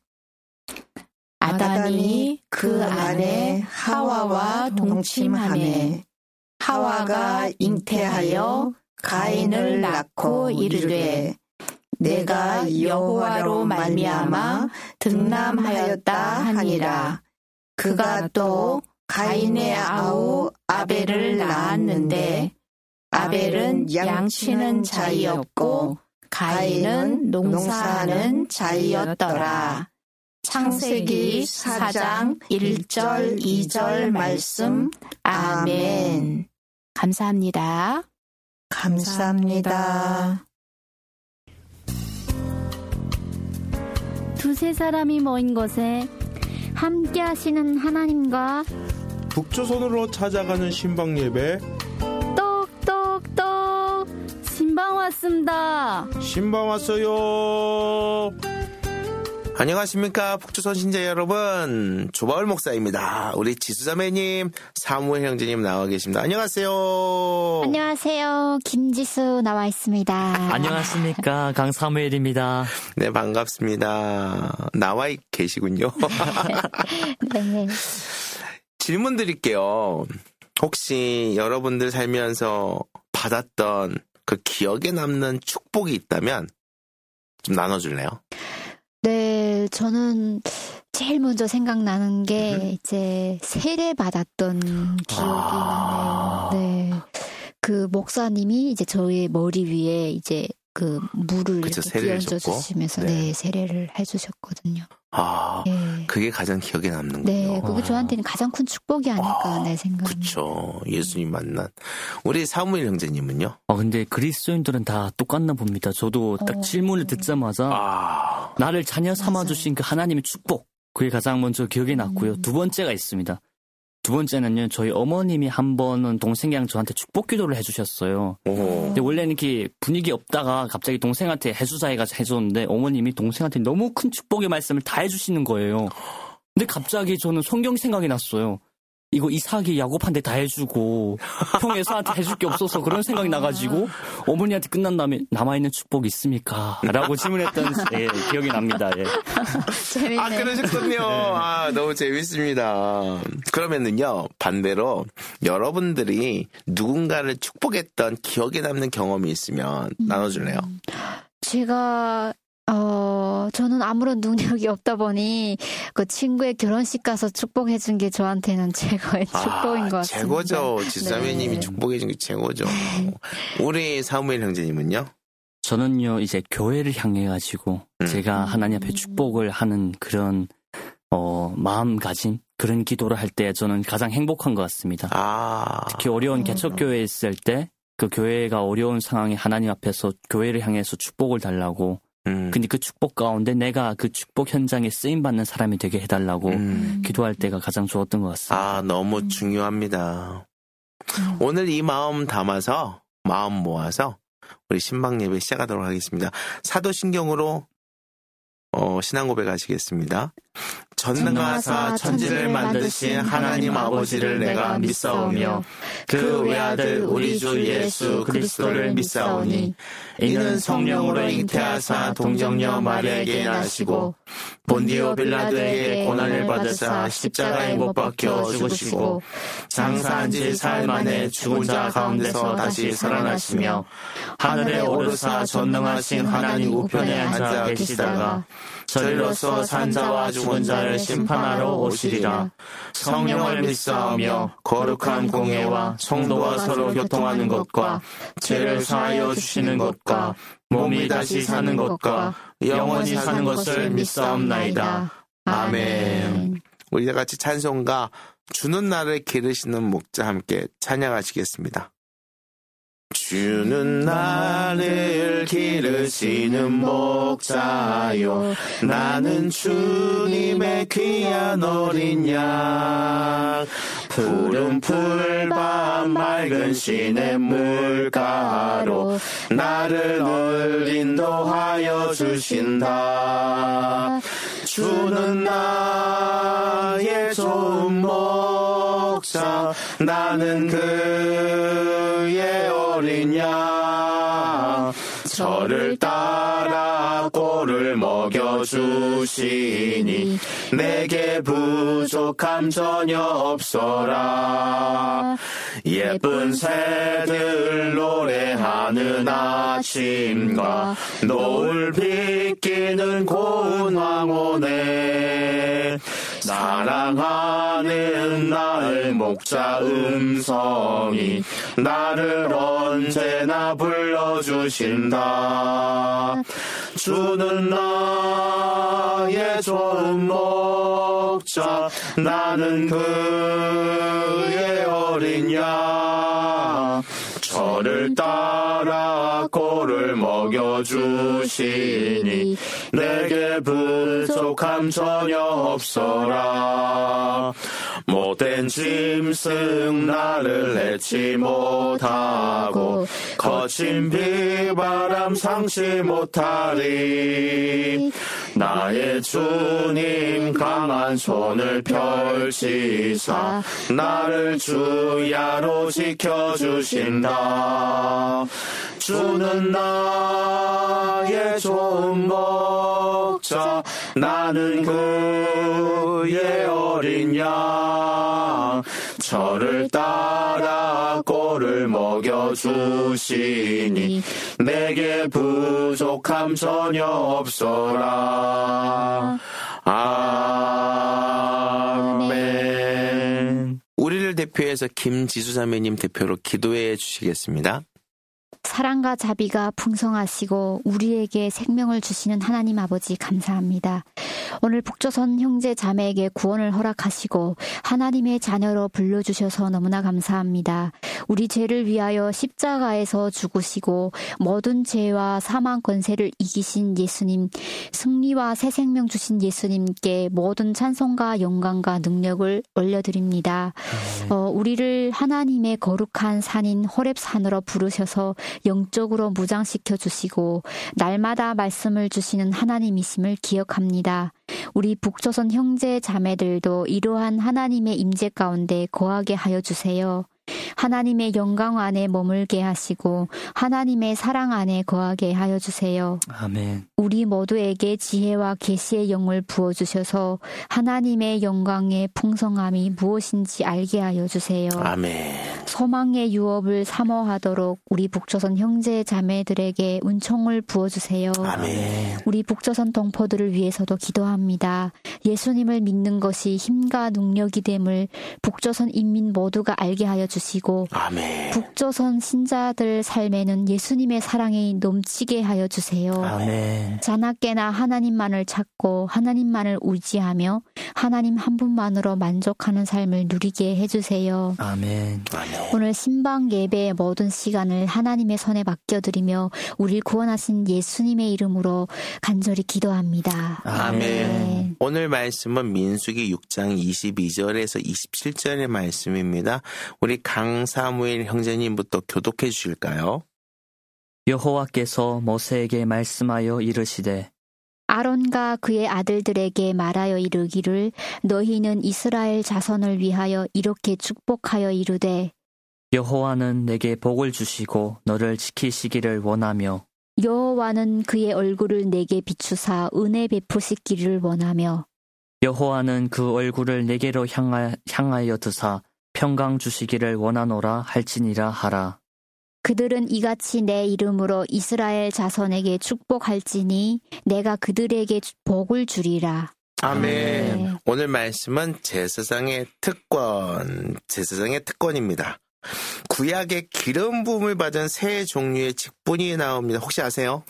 S5: 아담이 그 안에 하와와 동침하매 하와가 잉태하여 가인을 낳고 이르되 내가 여호와로 말미암아 등남하였다 하니라. 그가 또 가인의 아우 아벨을 낳았는데 아벨은 양치는 자이었고 가인은 농사하는 자이었더라. 창세기 사 장 일 절 이 절 말씀. 아멘. 감사합니다.
S4: 감사합니다.
S6: 두세 사람이 모인 곳에 함께 하시는 하나님과
S7: 북조선으로 찾아가는 신방 예배.
S6: 똑똑똑 신방 왔습니다.
S7: 신방 왔어요.
S8: 안녕하십니까 북조선 신자 여러분, 조바울 목사입니다. 우리 지수자매님, 사무엘 형제님 나와 계십니다. 안녕하세요.
S6: 안녕하세요. 김지수 나와 있습니다.
S2: 안녕하십니까 강사무엘입니다.
S8: 네, 반갑습니다. 나와 계시군요.
S6: 네.
S8: 질문 드릴게요. 혹시 여러분들 살면서 받았던 그 기억에 남는 축복이 있다면 좀 나눠줄래요?
S6: 네, 저는 제일 먼저 생각나는 게
S8: 음.
S6: 이제 세례 받았던 기억이
S8: 아.
S6: 나네요. 네, 그 목사님이 이제 저의 머리 위에 이제 그 물을
S8: 그쵸,
S6: 이렇게
S8: 세례를
S6: 끼얹어
S8: 줬고.
S6: 주시면서
S8: 네.
S6: 네, 세례를 해주셨거든요.
S8: 아,
S6: 네.
S8: 그게 가장 기억에 남는군요.
S6: 네, 그게 저한테는 가장 큰 축복이 아닐까
S8: 아,
S6: 내 생각입니다.
S8: 그쵸. 예수님 만난. 우리 사무엘 형제님은요?
S2: 어, 근데 그리스도인들은 다 똑같나 봅니다. 저도 딱
S6: 어.
S2: 질문을 듣자마자
S8: 아,
S2: 나를 자녀 삼아주신 그 하나님의 축복, 그게 가장 먼저 기억에 났고요.
S6: 음.
S2: 두 번째가 있습니다. 두 번째는요, 저희 어머님이 한 번은 동생이랑 저한테 축복 기도를 해주셨어요.
S8: 오.
S2: 근데 원래는 이렇게 분위기 없다가 갑자기 동생한테 해주자 해가지고 해줬는데 어머님이 동생한테 너무 큰 축복의 말씀을 다 해주시는 거예요. 근데 갑자기 저는 성경 생각이 났어요. 이거 이삭이 야곱한테 다 해주고 형 에서한테 해줄 게 없어서 그런 생각이 나가지고 어머니한테 끝난 다음에 남아있는 축복이 있습니까? 라고 질문했던 예, 기억이 납니다. 예.
S6: 재밌네요.
S8: 아, 그러셨군요. 아, 너무 재밌습니다. 그러면은요, 반대로 여러분들이 누군가를 축복했던 기억에 남는 경험이 있으면
S6: 음.
S8: 나눠줄래요?
S6: 제가 어 저는 아무런 능력이 없다 보니 그 친구의 결혼식 가서 축복해준 게 저한테는 최고의 축복인 것 같습니다.
S8: 최고죠. 지수자매님이
S6: 네.
S8: 축복해준 게 최고죠. 우리 사무엘 형제님은요?
S2: 저는요, 이제 교회를 향해가지고
S8: 음.
S2: 제가 하나님 앞에 축복을 하는 그런, 어, 마음가짐, 그런 기도를 할 때 저는 가장 행복한 것 같습니다.
S8: 아.
S2: 특히 어려운 개척교회에 있을 때 그 교회가 어려운 상황에 하나님 앞에서 교회를 향해서 축복을 달라고
S8: 음.
S2: 근데 그 축복 가운데 내가 그 축복 현장에 쓰임받는 사람이 되게 해달라고
S8: 음.
S2: 기도할 때가 가장 좋았던 것 같습니다.
S8: 아, 너무 중요합니다. 오늘 이 마음 담아서, 마음 모아서 우리 신방 예배 시작하도록 하겠습니다. 사도신경으로 어, 신앙 고백하시겠습니다. 전능하사 천지를 만드신 하나님 아버지를 내가 믿사오며 그 외아들 우리 주 예수 그리스도를 믿사오니 이는 성령으로 잉태하사 동정녀 마리아에게 나시고 본디오 빌라도에게 고난을 받으사 십자가에 못 박혀 죽으시고 장사한 지 사흘 만에 죽은 자 가운데서 다시 살아나시며 하늘에 오르사 전능하신 하나님 우편에 앉아 계시다가 저리로서 산 자와 죽은 자를 심판하러 오시리라. 성령을 믿사오며 거룩한 공예와 성도와 서로 교통하는 것과 죄를 사하여 주시는 것과 몸이 다시 사는 것과 영원히 사는 것을 믿사옵나이다. 아멘. 우리 다 같이 찬송가 주는 나를 기르시는 목자 함께 찬양하시겠습니다. 주는 나를 기르시는 목자요 나는 주님의 귀한 어린 양 푸른 풀밭 맑은 시냇 물가로 나를 늘 인도하여 주신다. 주는 나의 좋은 목자 나는 그의 어린 양 저를 따라 꼴을 먹여주시니 내게 부족함 전혀 없어라. 예쁜 새들 노래하는 아침과 노을 비끼는 고운 황혼에 사랑하는 나의 목자 음성이 나를 언제나 불러주신다. 주는 나의 좋은 목자 나는 그의 어린 양 저를 따라 꼴을 먹여주시니 내게 부족함 전혀 없어라. 못된 짐승 나를 내치 못하고 거친 비바람 상시 못하리. 나의 주님 강한 손을 펼치사 나를 주야로 지켜주신다. 주는 나의 좋은 목자 나는 그의 어린 양 저를 따라 꼴을 먹여주시니 내게 부족함 전혀 없어라. 아멘. 우리를 대표해서 김지수 자매님 대표로 기도해 주시겠습니다.
S6: 사랑과 자비가 풍성하시고 우리에게 생명을 주시는 하나님 아버지 감사합니다. 오늘 북조선 형제 자매에게 구원을 허락하시고 하나님의 자녀로 불러주셔서 너무나 감사합니다. 우리 죄를 위하여 십자가에서 죽으시고 모든 죄와 사망 권세를 이기신 예수님, 승리와 새 생명 주신 예수님께 모든 찬송과 영광과 능력을 올려드립니다. 어, 우리를 하나님의 거룩한 산인 호렙산으로 부르셔서 영적으로 무장시켜 주시고 날마다 말씀을 주시는 하나님이심을 기억합니다. 우리 북조선 형제 자매들도 이러한 하나님의 임재 가운데 거하게 하여 주세요. 하나님의 영광 안에 머물게 하시고 하나님의 사랑 안에 거하게 하여 주세요.
S2: 아멘.
S6: 우리 모두에게 지혜와 계시의 영을 부어주셔서 하나님의 영광의 풍성함이 무엇인지 알게 하여 주세요.
S8: 아멘.
S6: 소망의 유업을 사모하도록 우리 북조선 형제 자매들에게 은총을 부어주세요.
S8: 아멘.
S6: 우리 북조선 동포들을 위해서도 기도합니다. 예수님을 믿는 것이 힘과 능력이 됨을 북조선 인민 모두가 알게 하여 주시고 주시고
S8: 아멘.
S6: 북조선 신자들 삶에는 예수님의 사랑이 넘치게 하여 주세요.
S2: 아멘.
S6: 자나깨나 하나님만을 찾고 하나님만을 의지하며 하나님 한 분만으로 만족하는 삶을 누리게 해주세요.
S2: 아멘.
S8: 아멘.
S6: 오늘 신방 예배의 모든 시간을 하나님의 손에 맡겨드리며 우리를 구원하신 예수님의 이름으로 간절히 기도합니다.
S8: 아멘.
S6: 네.
S8: 오늘 말씀은 민수기 육 장 이십이 절에서 이십칠 절의 말씀입니다. 우리 강사무엘 형제님부터 교독해 주실까요?
S2: 여호와께서 모세에게 말씀하여 이르시되
S6: 아론과 그의 아들들에게 말하여 이르기를 너희는 이스라엘 자손을 위하여 이렇게 축복하여 이르되
S2: 여호와는 내게 복을 주시고 너를 지키시기를 원하며
S6: 여호와는 그의 얼굴을 내게 비추사 은혜 베푸시기를 원하며
S2: 여호와는 그 얼굴을 내게로 향하, 향하여 드사 평강 주시기를 원하노라 할지니라 하라.
S6: 그들은 이같이 내 이름으로 이스라엘 자손에게 축복할지니 내가 그들에게 복을 주리라.
S8: 아멘.
S6: 네.
S8: 오늘 말씀은 제사장의 특권, 제사장의 특권입니다. 구약의 기름 부음을 받은 세 종류의 직분이 나옵니다. 혹시 아세요?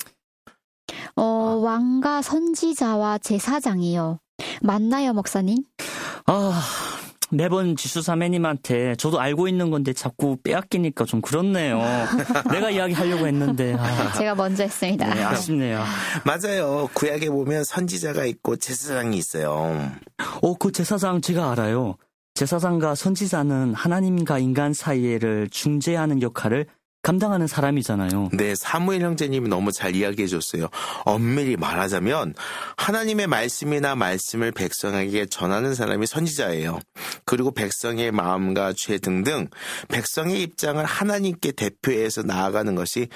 S6: 어, 왕과 선지자와 제사장이요. 맞나요, 목사님?
S2: 아, 매번 지수사매님한테 저도 알고 있는 건데 자꾸 빼앗기니까 좀 그렇네요. 내가 이야기하려고 했는데. 아,
S6: 제가 먼저 했습니다.
S2: 네, 아쉽네요.
S8: 맞아요. 구약에 보면 선지자가 있고 제사장이 있어요.
S2: 어, 그 제사장 제가 알아요. 제사장과 선지자는 하나님과 인간 사이를 중재하는 역할을 감당하는 사람이잖아요.
S8: 네, 사무엘 형제님이 너무 잘 이야기해 줬어요. 엄밀히 말하자면 하나님의 말씀이나 말씀을 백성에게 전하는 사람이 선지자예요. 그리고 백성의 마음과 죄 등등 백성의 입장을 하나님께 대표해서 나아가는 것이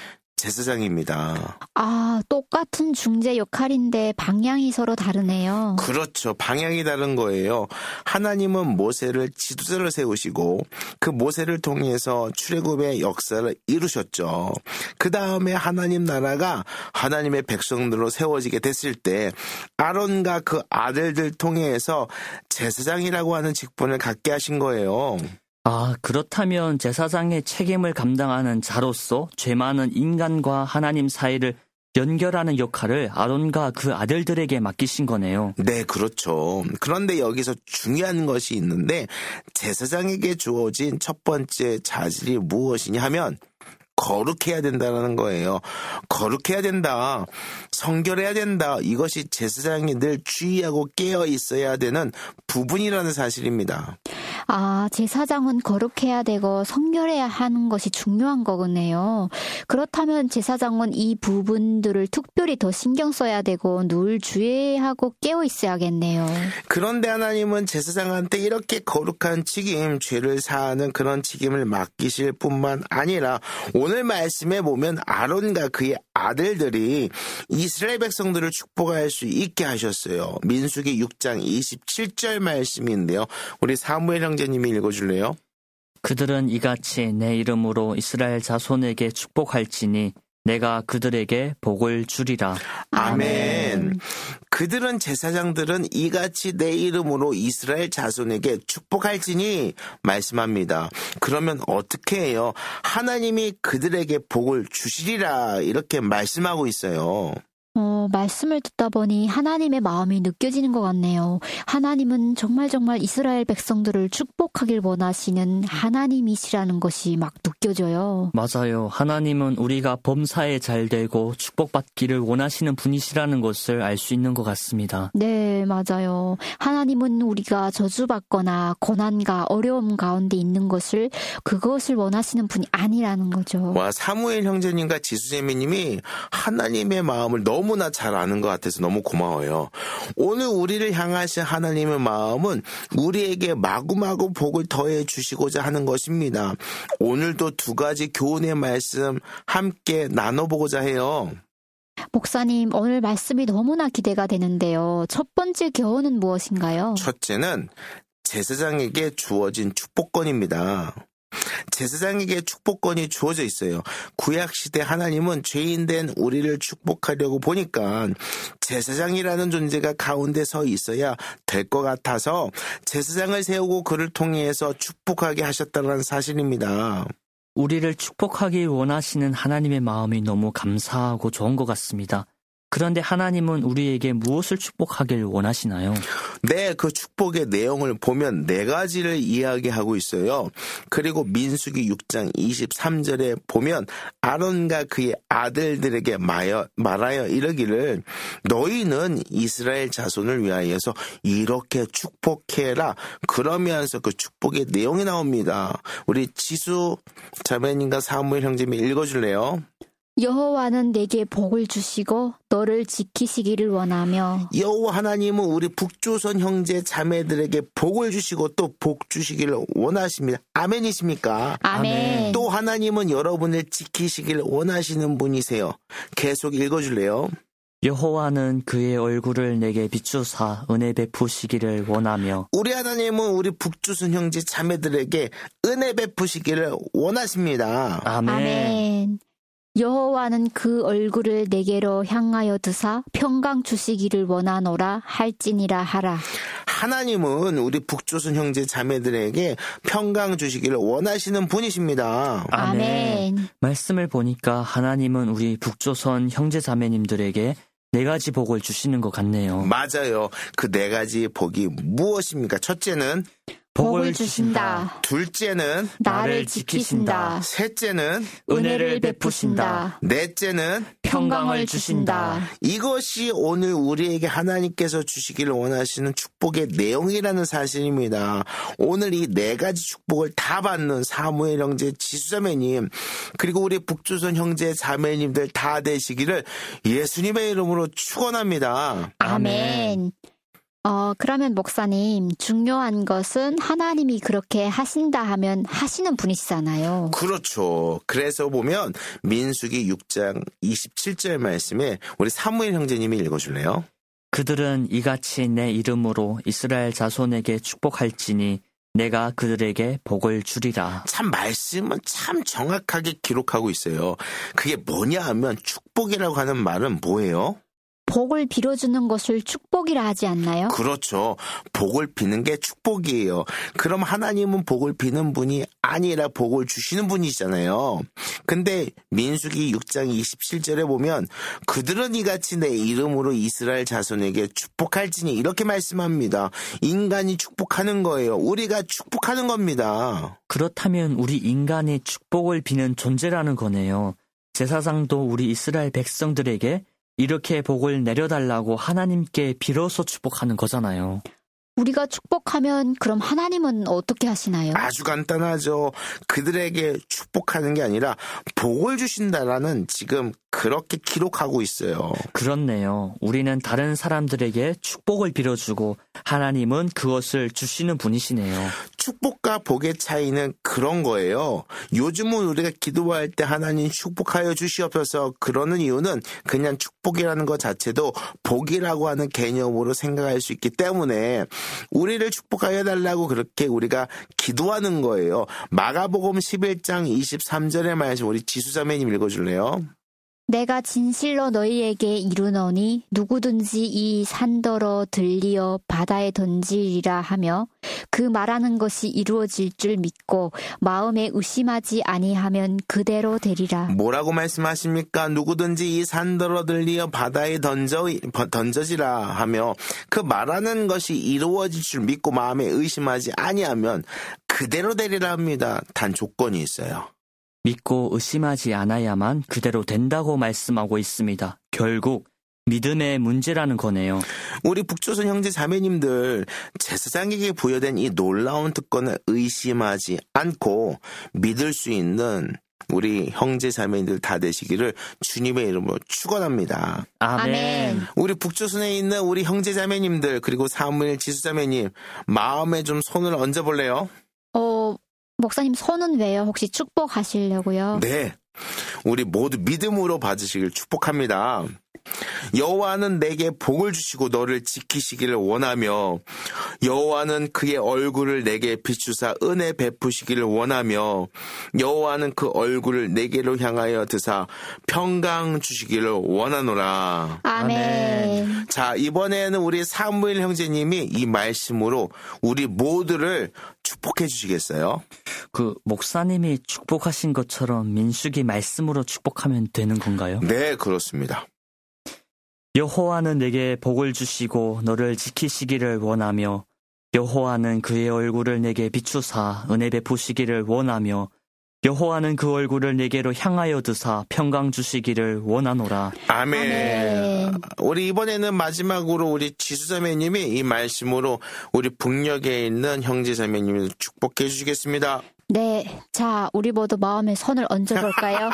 S8: 제사장입니다.
S6: 아, 똑같은 중재 역할인데 방향이 서로 다르네요.
S8: 그렇죠. 방향이 다른 거예요. 하나님은 모세를 지도자로 세우시고 그 모세를 통해서 출애굽의 역사를 이루셨죠. 그 다음에 하나님 나라가 하나님의 백성들로 세워지게 됐을 때 아론과 그 아들들 통해서 제사장이라고 하는 직분을 갖게 하신 거예요.
S2: 아, 그렇다면 제사장의 책임을 감당하는 자로서 죄 많은 인간과 하나님 사이를 연결하는 역할을 아론과 그 아들들에게 맡기신 거네요.
S8: 네, 그렇죠. 그런데 여기서 중요한 것이 있는데 제사장에게 주어진 첫 번째 자질이 무엇이냐 하면 거룩해야 된다는 거예요. 거룩해야 된다. 성결해야 된다. 이것이 제사장이 늘 주의하고 깨어 있어야 되는 부분이라는 사실입니다.
S6: 아, 제사장은 거룩해야 되고 성결해야 하는 것이 중요한 거군요. 그렇다면 제사장은 이 부분들을 특별히 더 신경 써야 되고 늘 주의하고 깨어 있어야겠네요.
S8: 그런데 하나님은 제사장한테 이렇게 거룩한 책임, 죄를 사하는 그런 책임을 맡기실 뿐만 아니라 오늘 말씀에 보면 아론과 그의 아들들이 이스라엘 백성들을 축복할 수 있게 하셨어요. 민수기 육 장 이십칠 절 말씀인데요. 우리 사무엘 형제님이 읽어줄래요?
S2: 그들은 이같이 내 이름으로 이스라엘 자손에게 축복할지니 내가 그들에게 복을 주리라.
S8: 아멘. 그들은 제사장들은 이같이 내 이름으로 이스라엘 자손에게 축복할지니 말씀합니다. 그러면 어떻게 해요? 하나님이 그들에게 복을 주시리라 이렇게 말씀하고 있어요.
S6: 어, 말씀을 듣다 보니 하나님의 마음이 느껴지는 것 같네요. 하나님은 정말 정말 이스라엘 백성들을 축복하길 원하시는 하나님이시라는 것이 막 느껴져요.
S2: 맞아요. 하나님은 우리가 범사에 잘 되고 축복받기를 원하시는 분이시라는 것을 알 수 있는 것 같습니다.
S6: 네, 맞아요. 하나님은 우리가 저주받거나 고난과 어려움 가운데 있는 것을 그것을 원하시는 분이 아니라는 거죠.
S8: 와, 사무엘 형제님과 지수재미님이 하나님의 마음을 너무 너무나 잘 아는 것 같아서 너무 고마워요. 오늘 우리를 향하신 하나님의 마음은 우리에게 마구마구 복을 더해 주시고자 하는 것입니다. 오늘도 두 가지 교훈의 말씀 함께 나눠보고자 해요.
S6: 목사님, 오늘 말씀이 너무나 기대가 되는데요. 첫 번째 교훈은 무엇인가요?
S8: 첫째는 제사장에게 주어진 축복권입니다. 제사장에게 축복권이 주어져 있어요. 구약시대 하나님은 죄인된 우리를 축복하려고 보니까 제사장이라는 존재가 가운데 서 있어야 될 것 같아서 제사장을 세우고 그를 통해서 축복하게 하셨다는 사실입니다.
S2: 우리를 축복하길 원하시는 하나님의 마음이 너무 감사하고 좋은 것 같습니다. 그런데 하나님은 우리에게 무엇을 축복하길 원하시나요?
S8: 네, 그 축복의 내용을 보면 네 가지를 이야기하고 있어요. 그리고 민수기 육 장 이십삼 절에 보면 아론과 그의 아들들에게 말하여, 말하여 이르기를 너희는 이스라엘 자손을 위하여서 이렇게 축복해라. 그러면서 그 축복의 내용이 나옵니다. 우리 지수 자매님과 사무엘 형제님이 읽어줄래요?
S6: 여호와는 내게 복을 주시고 너를 지키시기를 원하며
S8: 여호와 하나님은 우리 북조선 형제 자매들에게 복을 주시고 또 복 주시기를 원하십니다. 아멘이십니까?
S6: 아멘.
S8: 또 하나님은 여러분을 지키시기를 원하시는 분이세요. 계속 읽어줄래요?
S2: 여호와는 그의 얼굴을 내게 비추사 은혜 베푸시기를 원하며
S8: 우리 하나님은 우리 북조선 형제 자매들에게 은혜 베푸시기를 원하십니다.
S2: 아멘.
S6: 아멘. 여호와는 그 얼굴을 내게로 향하여 드사 평강 주시기를 원하노라 할지니라 하라.
S8: 하나님은 우리 북조선 형제 자매들에게 평강 주시기를 원하시는 분이십니다.
S2: 아멘.
S6: 아멘.
S2: 말씀을 보니까 하나님은 우리 북조선 형제 자매님들에게 네 가지 복을 주시는 것 같네요.
S8: 맞아요. 그 네 가지 복이 무엇입니까? 첫째는
S6: 복을 주신다.
S8: 둘째는
S6: 나를 지키신다.
S8: 셋째는
S2: 은혜를 베푸신다.
S8: 넷째는
S6: 평강을 주신다.
S8: 이것이 오늘 우리에게 하나님께서 주시기를 원하시는 축복의 내용이라는 사실입니다. 오늘 이 네 가지 축복을 다 받는 사무엘 형제 지수자매님 그리고 우리 북조선 형제 자매님들 다 되시기를 예수님의 이름으로 축원합니다.
S6: 아멘. 어, 그러면 목사님, 중요한 것은 하나님이 그렇게 하신다 하면 하시는 분이시잖아요.
S8: 그렇죠. 그래서 보면 민수기 육 장 이십칠 절 말씀에 우리 사무엘 형제님이 읽어줄래요?
S2: 그들은 이같이 내 이름으로 이스라엘 자손에게 축복할지니 내가 그들에게 복을 주리라.
S8: 참 말씀은 참 정확하게 기록하고 있어요. 그게 뭐냐 하면 축복이라고 하는 말은 뭐예요?
S6: 복을 빌어주는 것을 축복이라 하지 않나요?
S8: 그렇죠. 복을 비는 게 축복이에요. 그럼 하나님은 복을 비는 분이 아니라 복을 주시는 분이잖아요. 근데 민수기 육 장 이십칠 절에 보면 그들은 이같이 내 이름으로 이스라엘 자손에게 축복할지니 이렇게 말씀합니다. 인간이 축복하는 거예요. 우리가 축복하는 겁니다.
S2: 그렇다면 우리 인간이 축복을 비는 존재라는 거네요. 제사장도 우리 이스라엘 백성들에게 이렇게 복을 내려달라고 하나님께 빌어서 축복하는 거잖아요.
S6: 우리가 축복하면 그럼 하나님은 어떻게 하시나요?
S8: 아주 간단하죠. 그들에게 축복하는 게 아니라 복을 주신다라는 지금 그렇게 기록하고 있어요.
S2: 그렇네요. 우리는 다른 사람들에게 축복을 빌어주고 하나님은 그것을 주시는 분이시네요.
S8: 축복과 복의 차이는 그런 거예요. 요즘은 우리가 기도할 때 하나님 축복하여 주시옵소서 그러는 이유는 그냥 축복이라는 것 자체도 복이라고 하는 개념으로 생각할 수 있기 때문에 우리를 축복하여 달라고 그렇게 우리가 기도하는 거예요. 마가복음 십일 장 이십삼 절의 말씀 우리 지수자매님 읽어줄래요?
S6: 내가 진실로 너희에게 이르노니 누구든지 이 산더러 들리어 바다에 던지리라 하며 그 말하는 것이 이루어질 줄 믿고 마음에 의심하지 아니하면 그대로 되리라.
S8: 뭐라고 말씀하십니까? 누구든지 이 산더러 들리어 바다에 던져, 던져지라 하며 그 말하는 것이 이루어질 줄 믿고 마음에 의심하지 아니하면 그대로 되리라 합니다. 단 조건이 있어요.
S2: 믿고 의심하지 않아야만 그대로 된다고 말씀하고 있습니다. 결국 믿음의 문제라는 거네요.
S8: 우리 북조선 형제 자매님들 제사장에게 부여된 이 놀라운 특권을 의심하지 않고 믿을 수 있는 우리 형제 자매님들 다 되시기를 주님의 이름으로 축원합니다.
S2: 아멘.
S8: 우리 북조선에 있는 우리 형제 자매님들 그리고 사무엘 지수자매님 마음에 좀 손을 얹어볼래요?
S6: 어... 목사님 손은 왜요? 혹시 축복하시려고요?
S8: 네. 우리 모두 믿음으로 받으시길 축복합니다. 여호와는 내게 복을 주시고 너를 지키시기를 원하며 여호와는 그의 얼굴을 내게 비추사 은혜 베푸시기를 원하며 여호와는 그 얼굴을 내게로 향하여 드사 평강 주시기를 원하노라.
S6: 아멘.
S8: 자, 이번에는 우리 사무엘 형제님이 이 말씀으로 우리 모두를 축복해 주시겠어요?
S2: 그 목사님이 축복하신 것처럼 민수기 말씀으로 축복하면 되는 건가요?
S8: 네, 그렇습니다.
S2: 여호와는 내게 복을 주시고 너를 지키시기를 원하며 여호와는 그의 얼굴을 내게 비추사 은혜 베푸시기를 원하며 여호와는 그 얼굴을 내게로 향하여 드사 평강 주시기를 원하노라.
S8: 아멘.
S6: 아멘.
S8: 우리 이번에는 마지막으로 우리 지수자매님이 이 말씀으로 우리 북녘에 있는 형제자매님을 축복해 주시겠습니다.
S6: 네, 자, 우리 모두 마음에 손을 얹어볼까요?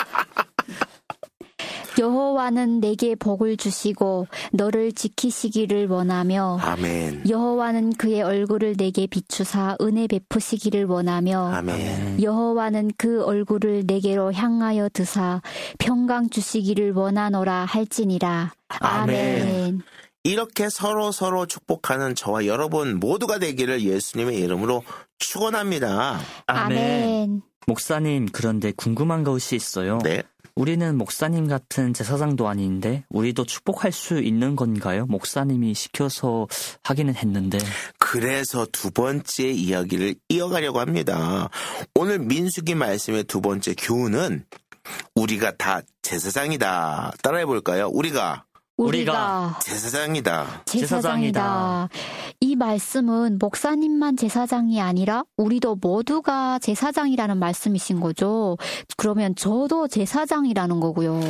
S6: 여호와는 내게 복을 주시고 너를 지키시기를 원하며
S8: 아멘.
S6: 여호와는 그의 얼굴을 내게 비추사 은혜 베푸시기를 원하며
S8: 아멘.
S6: 여호와는 그 얼굴을 내게로 향하여 드사 평강 주시기를 원하노라 할지니라. 아멘.
S8: 아멘. 이렇게 서로 서로 축복하는 저와 여러분 모두가 되기를 예수님의 이름으로 축원합니다.
S2: 아멘.
S6: 아멘.
S2: 목사님, 그런데 궁금한 것이 있어요.
S8: 네.
S2: 우리는 목사님 같은 제사장도 아닌데 우리도 축복할 수 있는 건가요? 목사님이 시켜서 하기는 했는데.
S8: 그래서 두 번째 이야기를 이어가려고 합니다. 오늘 민수기 말씀의 두 번째 교훈은 우리가 다 제사장이다. 따라해 볼까요? 우리가
S6: 우리가
S8: 제사장이다.
S6: 제사장이다. 이 말씀은 목사님만 제사장이 아니라 우리도 모두가 제사장이라는 말씀이신 거죠. 그러면 저도 제사장이라는 거고요.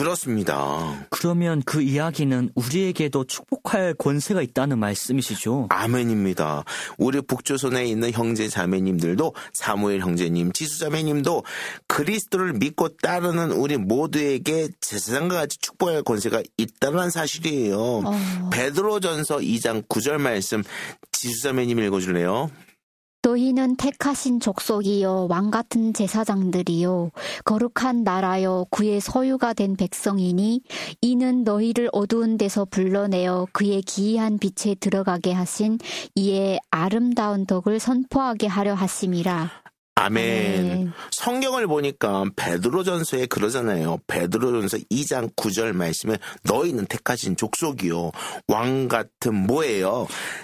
S8: 그렇습니다.
S2: 그러면 그 이야기는 우리에게도 축복할 권세가 있다는 말씀이시죠?
S8: 아멘입니다. 우리 북조선에 있는 형제 자매님들도 사무엘 형제님, 지수 자매님도 그리스도를 믿고 따르는 우리 모두에게 제사장과 같이 축복할 권세가 있다는 사실이에요.
S6: 어...
S8: 베드로전서 이 장 구 절 말씀 지수 자매님 읽어줄래요?
S6: 너희는 택하신 족속이요 왕같은 제사장들이요 거룩한 나라요 그의 소유가 된 백성이니 이는 너희를 어두운 데서 불러내어 그의 기이한 빛에 들어가게 하신 이의 아름다운 덕을 선포하게 하려 하심이라.
S8: 아멘.
S6: 아멘.
S8: 성경을 보니까 베드로전서에 그러잖아요. 베드로전서 이 장 구 절 말씀에 너희는 택하신 족속이요 왕 같은 뭐예요?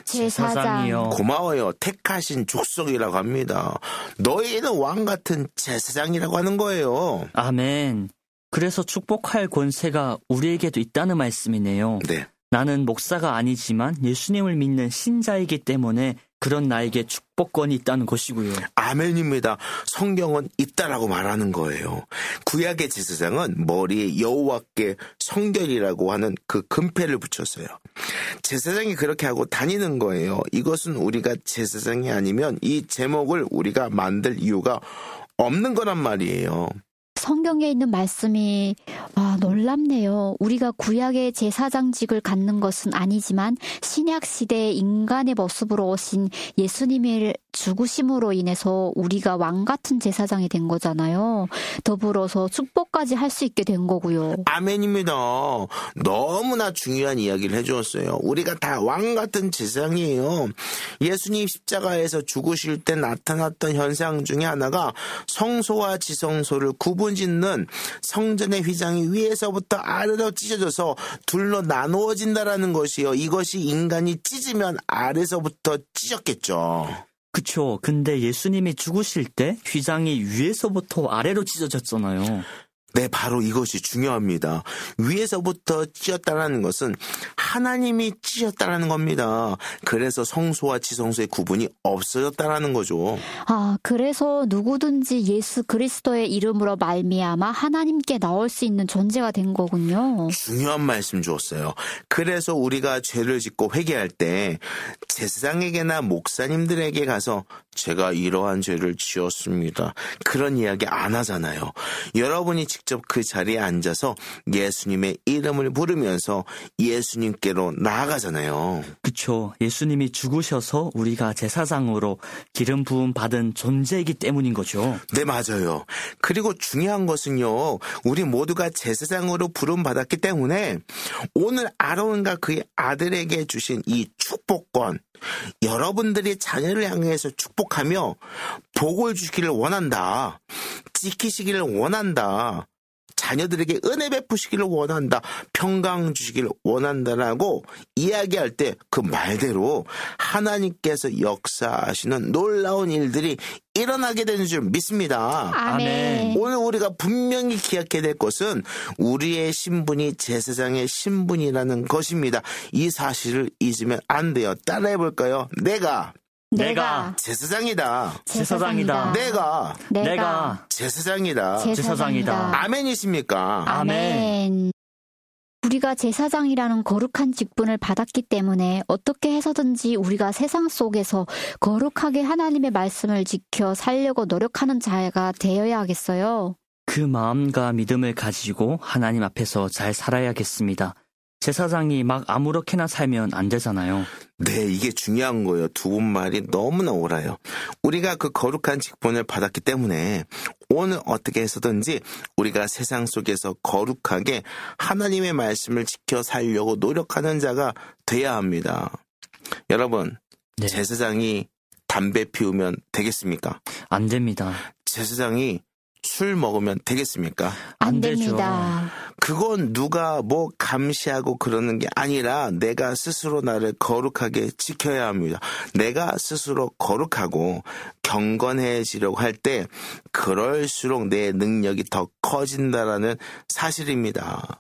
S6: 제사장.
S8: 고마워요. 택하신 족속이라고 합니다. 너희는 왕 같은 제사장이라고 하는 거예요.
S2: 아멘. 그래서 축복할 권세가 우리에게도 있다는 말씀이네요.
S8: 네.
S2: 나는 목사가 아니지만 예수님을 믿는 신자이기 때문에 그런 나에게 축복권이 있다는 것이고요.
S8: 아멘입니다. 성경은 있다라고 말하는 거예요. 구약의 제사장은 머리에 여호와께 성결이라고 하는 그 금패를 붙였어요. 제사장이 그렇게 하고 다니는 거예요. 이것은 우리가 제사장이 아니면 이 제목을 우리가 만들 이유가 없는 거란 말이에요.
S6: 성경에 있는 말씀이 아, 놀랍네요. 우리가 구약의 제사장직을 갖는 것은 아니지만 신약 시대에 인간의 모습으로 오신 예수님의 죽으심으로 인해서 우리가 왕 같은 제사장이 된 거잖아요. 더불어서 축복까지 할 수 있게 된 거고요.
S8: 아멘입니다. 너무나 중요한 이야기를 해주었어요. 우리가 다 왕 같은 제사장이에요. 예수님 십자가에서 죽으실 때 나타났던 현상 중에 하나가 성소와 지성소를 구분짓는 성전의 휘장이 위에서부터 아래로 찢어져서 둘로 나누어진다라는 것이요. 이것이 인간이 찢으면 아래서부터 찢었겠죠.
S2: 그쵸. 근데 예수님이 죽으실 때 휘장이 위에서부터 아래로 찢어졌잖아요.
S8: 네, 바로 이것이 중요합니다. 위에서부터 찢었다는 것은 하나님이 찢었다는 겁니다. 그래서 성소와 지성소의 구분이 없어졌다는 거죠.
S6: 아, 그래서 누구든지 예수 그리스도의 이름으로 말미암아 하나님께 나올 수 있는 존재가 된 거군요.
S8: 중요한 말씀 주었어요. 그래서 우리가 죄를 짓고 회개할 때 제사장에게나 목사님들에게 가서 제가 이러한 죄를 지었습니다. 그런 이야기 안 하잖아요. 여러분이 직접 직접 그 자리에 앉아서 예수님의 이름을 부르면서 예수님께로 나아가잖아요.
S2: 그쵸. 예수님이 죽으셔서 우리가 제사장으로 기름 부음 받은 존재이기 때문인 거죠.
S8: 네, 맞아요. 그리고 중요한 것은요, 우리 모두가 제사장으로 부름받았기 때문에 오늘 아론과 그의 아들에게 주신 이 축복권, 여러분들이 자녀를 향해서 축복하며 복을 주시기를 원한다, 지키시기를 원한다, 자녀들에게 은혜 베푸시기를 원한다, 평강 주시기를 원한다라고 이야기할 때 그 말대로 하나님께서 역사하시는 놀라운 일들이 일어나게 되는 줄 믿습니다.
S6: 아멘.
S8: 오늘 우리가 분명히 기억해야 될 것은 우리의 신분이 제사장의 신분이라는 것입니다. 이 사실을 잊으면 안 돼요. 따라해 볼까요? 내가
S2: 내가
S8: 제사장이다.
S2: 제사장이다.
S8: 내가
S2: 내가
S8: 제사장이다.
S2: 제사장이다.
S8: 아멘이십니까?
S6: 아멘. 우리가 제사장이라는 거룩한 직분을 받았기 때문에 어떻게 해서든지 우리가 세상 속에서 거룩하게 하나님의 말씀을 지켜 살려고 노력하는 자가 되어야 하겠어요.
S2: 그 마음과 믿음을 가지고 하나님 앞에서 잘 살아야겠습니다. 제사장이 막 아무렇게나 살면 안 되잖아요.
S8: 네, 이게 중요한 거예요. 두 분 말이 너무나 옳아요. 우리가 그 거룩한 직분을 받았기 때문에 오늘 어떻게 해서든지 우리가 세상 속에서 거룩하게 하나님의 말씀을 지켜 살려고 노력하는 자가 돼야 합니다. 여러분,
S2: 네.
S8: 제사장이 담배 피우면 되겠습니까?
S2: 안 됩니다.
S8: 제사장이 술 먹으면 되겠습니까?
S6: 안,
S2: 안 되죠.
S6: 됩니다.
S8: 그건 누가 뭐 감시하고 그러는 게 아니라 내가 스스로 나를 거룩하게 지켜야 합니다. 내가 스스로 거룩하고 경건해지려고 할 때 그럴수록 내 능력이 더 커진다라는 사실입니다.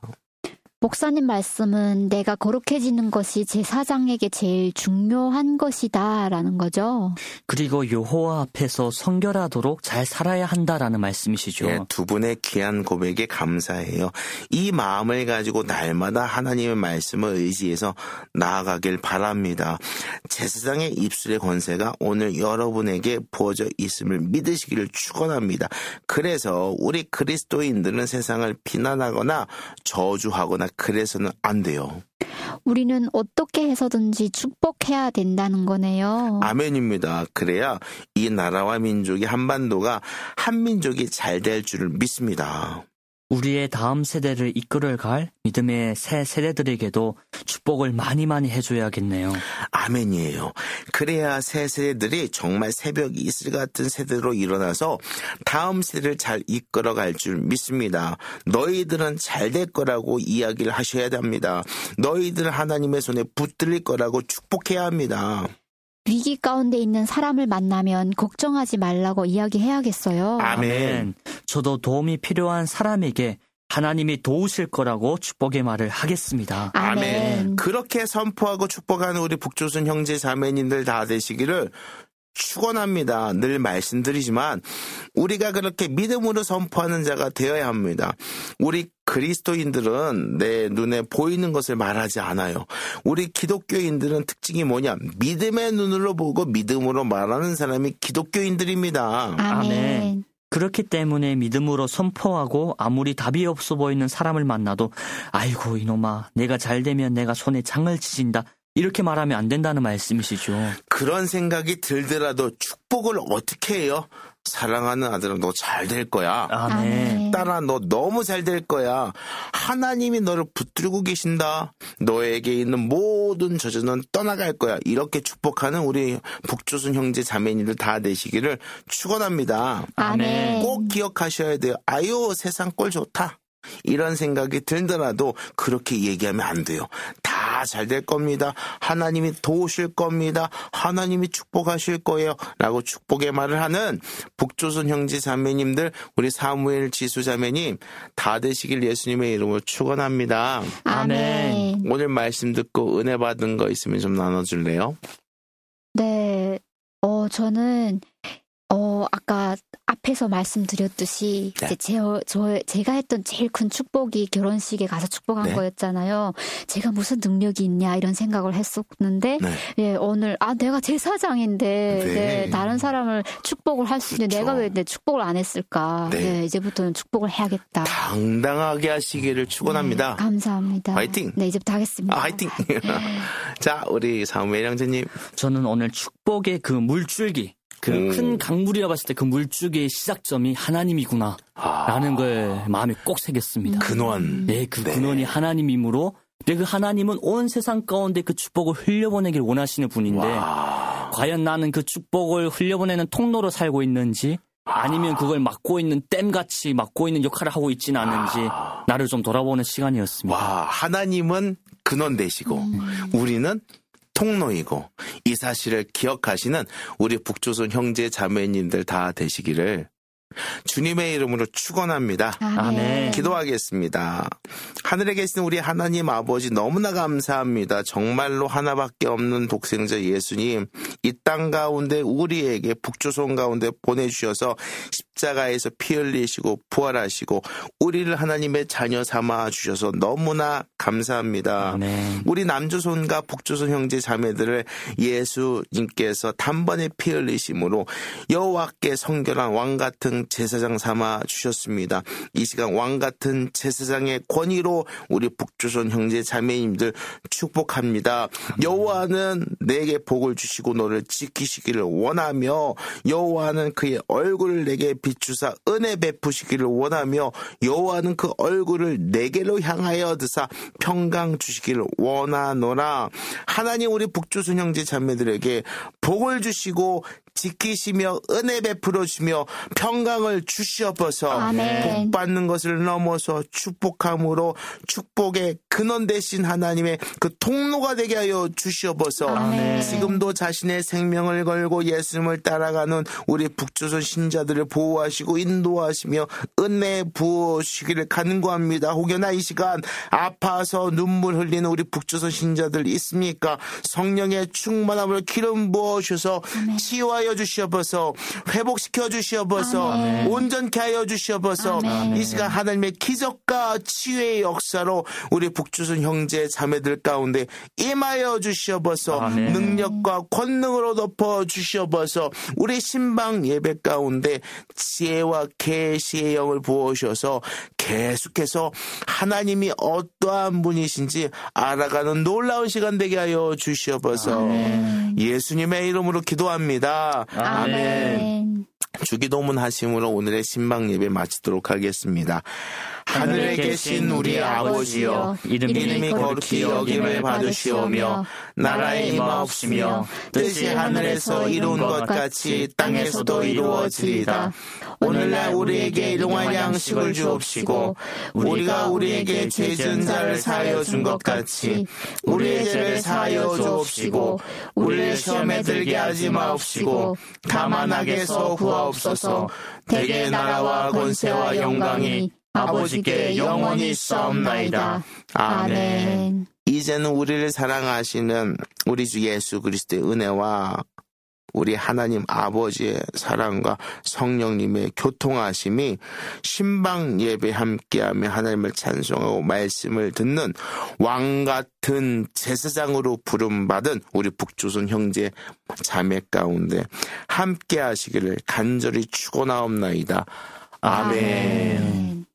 S6: 목사님 말씀은 내가 거룩해지는 것이 제사장에게 제일 중요한 것이다 라는 거죠.
S2: 그리고 여호와 앞에서 성결하도록 잘 살아야 한다라는 말씀이시죠.
S8: 예, 두 분의 귀한 고백에 감사해요. 이 마음을 가지고 날마다 하나님의 말씀을 의지해서 나아가길 바랍니다. 제사장의 입술의 권세가 오늘 여러분에게 부어져 있음을 믿으시기를 축원합니다. 그래서 우리 그리스도인들은 세상을 비난하거나 저주하거나 그래서는 안 돼요.
S6: 우리는 어떻게 해서든지 축복해야 된다는 거네요.
S8: 아멘입니다. 그래야 이 나라와 민족이 한반도가 한민족이 잘 될 줄을 믿습니다.
S2: 우리의 다음 세대를 이끌어갈 믿음의 새 세대들에게도 축복을 많이 많이 해줘야겠네요.
S8: 아멘이에요. 그래야 새 세대들이 정말 새벽이 이슬 같은 세대로 일어나서 다음 세대를 잘 이끌어갈 줄 믿습니다. 너희들은 잘 될 거라고 이야기를 하셔야 합니다. 너희들은 하나님의 손에 붙들릴 거라고 축복해야 합니다.
S6: 위기 가운데 있는 사람을 만나면 걱정하지 말라고 이야기해야겠어요.
S8: 아멘.
S2: 저도 도움이 필요한 사람에게 하나님이 도우실 거라고 축복의 말을 하겠습니다.
S6: 아멘.
S8: 그렇게 선포하고 축복하는 우리 북조선 형제 자매님들 다 되시기를 축원합니다. 늘 말씀드리지만 우리가 그렇게 믿음으로 선포하는 자가 되어야 합니다. 우리 그리스도인들은 내 눈에 보이는 것을 말하지 않아요. 우리 기독교인들은 특징이 뭐냐? 믿음의 눈으로 보고 믿음으로 말하는 사람이 기독교인들입니다.
S6: 아멘.
S2: 아멘. 그렇기 때문에 믿음으로 선포하고 아무리 답이 없어 보이는 사람을 만나도 아이고 이놈아 내가 잘 되면 내가 손에 장을 지진다. 이렇게 말하면 안 된다는 말씀이시죠.
S8: 그런 생각이 들더라도 축복을 어떻게 해요? 사랑하는 아들아 너 잘 될 거야.
S2: 아멘.
S8: 딸아 너 너무 잘 될 거야. 하나님이 너를 붙들고 계신다. 너에게 있는 모든 저주는 떠나갈 거야. 이렇게 축복하는 우리 북조선 형제 자매님들 다 되시기를 축원합니다.
S6: 아멘.
S8: 꼭 기억하셔야 돼요. 아유 세상 꼴 좋다. 이런 생각이 들더라도 그렇게 얘기하면 안 돼요. 다 잘 될 겁니다. 하나님이 도우실 겁니다. 하나님이 축복하실 거예요. 라고 축복의 말을 하는 북조선 형제 자매님들, 우리 사무엘 지수 자매님 다 되시길 예수님의 이름으로 축원합니다.
S6: 아멘.
S8: 오늘 말씀 듣고 은혜 받은 거 있으면 좀 나눠줄래요?
S6: 네. 어, 저는 어, 어, 아까 앞에서 말씀드렸듯이
S8: 네.
S6: 이제 제, 저, 제가 했던 제일 큰 축복이 결혼식에 가서 축복한
S8: 네.
S6: 거였잖아요. 제가 무슨 능력이 있냐 이런 생각을 했었는데
S8: 네.
S6: 예, 오늘 아 내가 제사장인데
S8: 네.
S6: 네, 다른 사람을 축복을 할 수 있는데
S8: 그렇죠.
S6: 내가 왜 내 축복을 안 했을까?
S8: 네.
S6: 네, 이제부터는 축복을 해야겠다.
S8: 당당하게 하시기를 축원합니다.
S6: 네, 감사합니다.
S8: 화이팅!
S6: 네, 이제부터 하겠습니다.
S8: 아, 화이팅! 자, 우리 사무엘 형제님.
S2: 저는 오늘 축복의 그 물줄기, 그
S8: 음.
S2: 큰 강물이라 봤을 때 그 물줄기의 시작점이 하나님이구나
S8: 아.
S2: 라는 걸 마음에 꼭 새겼습니다.
S8: 근원.
S2: 네, 그
S8: 네.
S2: 근원이 하나님이므로 근데 그 하나님은 온 세상 가운데 그 축복을 흘려보내길 원하시는 분인데
S8: 와.
S2: 과연 나는 그 축복을 흘려보내는 통로로 살고 있는지 아니면 그걸 막고 있는 댐같이 막고 있는 역할을 하고 있지는 않은지 나를 좀 돌아보는 시간이었습니다.
S8: 와, 하나님은 근원 되시고 우리는 통로이고 이 사실을 기억하시는 우리 북조선 형제 자매님들 다 되시기를 주님의 이름으로 축원합니다.
S2: 아멘.
S8: 기도하겠습니다. 하늘에 계신 우리 하나님 아버지 너무나 감사합니다. 정말로 하나밖에 없는 독생자 예수님 이 땅 가운데 우리에게 북조선 가운데 보내주셔서 십자가에서 피 흘리시고 부활하시고 우리를 하나님의 자녀 삼아 주셔서 너무나 감사합니다.
S2: 아멘.
S8: 우리 남조선과 북조선 형제 자매들을 예수님께서 단번에 피 흘리심으로 여호와께 성결한 왕 같은 제사장 삼아 주셨습니다. 이 시간 왕 같은 제사장의 권위로 우리 북조선 형제 자매님들 축복합니다. 여호와는 내게 복을 주시고 너를 지키시기를 원하며 여호와는 그의 얼굴을 내게 비추사 은혜 베푸시기를 원하며 여호와는 그 얼굴을 내게로 향하여 드사 평강 주시기를 원하노라. 하나님 우리 북조선 형제 자매들에게 복을 주시고 지키시며 은혜 베풀어 주시며 평강을 주시옵소서.
S6: 아멘.
S8: 복 받는 것을 넘어서 축복함으로 축복의 근원 되신 하나님의 그 통로가 되게 하여 주시옵소서.
S6: 아멘.
S8: 지금도 자신의 생명을 걸고 예수님을 따라가는 우리 북조선 신자들을 보호하시고 인도하시며 은혜 부으시기를 간구합니다. 혹여나 이 시간 아파서 눈물 흘리는 우리 북조선 신자들 있습니까? 성령의 충만함을 기름 부어주셔서 치유하여 주시옵소서. 회복시켜 주시옵소서.
S6: 아멘.
S8: 온전케 하여 주시옵소서.
S6: 아멘.
S8: 이 시간 하나님의 기적과 치유의 역사로 우리 북조선 형제 자매들 가운데 임하여 주시옵소서.
S2: 아멘.
S8: 능력과 권능으로 덮어 주시옵소서. 우리 신방 예배 가운데 지혜와 계시의 영을 부어주셔서 계속해서 하나님이 어떠한 분이신지 알아가는 놀라운 시간 되게 하여 주시옵소서.
S6: 아멘.
S8: 예수님의 이름으로 기도합니다.
S6: 아멘.
S8: 주기도문 하심으로 오늘의 신방 예배 마치도록 하겠습니다. 하늘에 계신 우리 아버지여, 이름이 거룩히 여김을 받으시오며 나라의 임하옵시며 뜻이 하늘에서 이룬 것 같이 땅에서도 이루어지리다. 오늘날 우리에게 일용할 양식을 주옵시고 우리가 우리에게 죄 지은 자를 사하여 준 것 같이 우리의 죄를 사하여 주옵시고 우리를 시험에 들게 하지 마옵시고 다만 악에서 구하옵소서. 대개 나라와 권세와 영광이 아버지께 영원히 있사옵나이다. 아멘.
S6: 아멘.
S8: 이제는 우리를 사랑하시는 우리 주 예수 그리스도의 은혜와 우리 하나님 아버지의 사랑과 성령님의 교통하심이 신방 예배 함께하며 하나님을 찬송하고 말씀을 듣는 왕같은 제사장으로 부름받은 우리 북조선 형제 자매 가운데 함께하시기를 간절히 축원하옵나이다. 아멘.
S6: 아멘.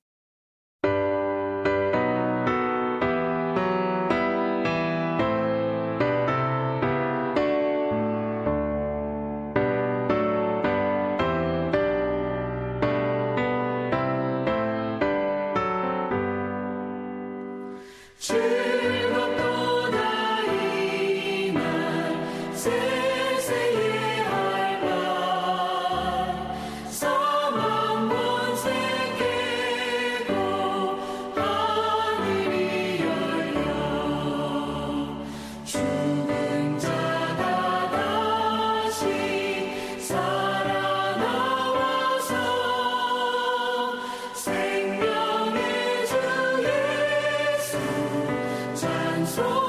S1: 즐겁도다 이날 세세의 할말 사망 원세 깨고 하늘이 열려 죽은 자가 다시 살아나와서 생명의 주 예수 찬송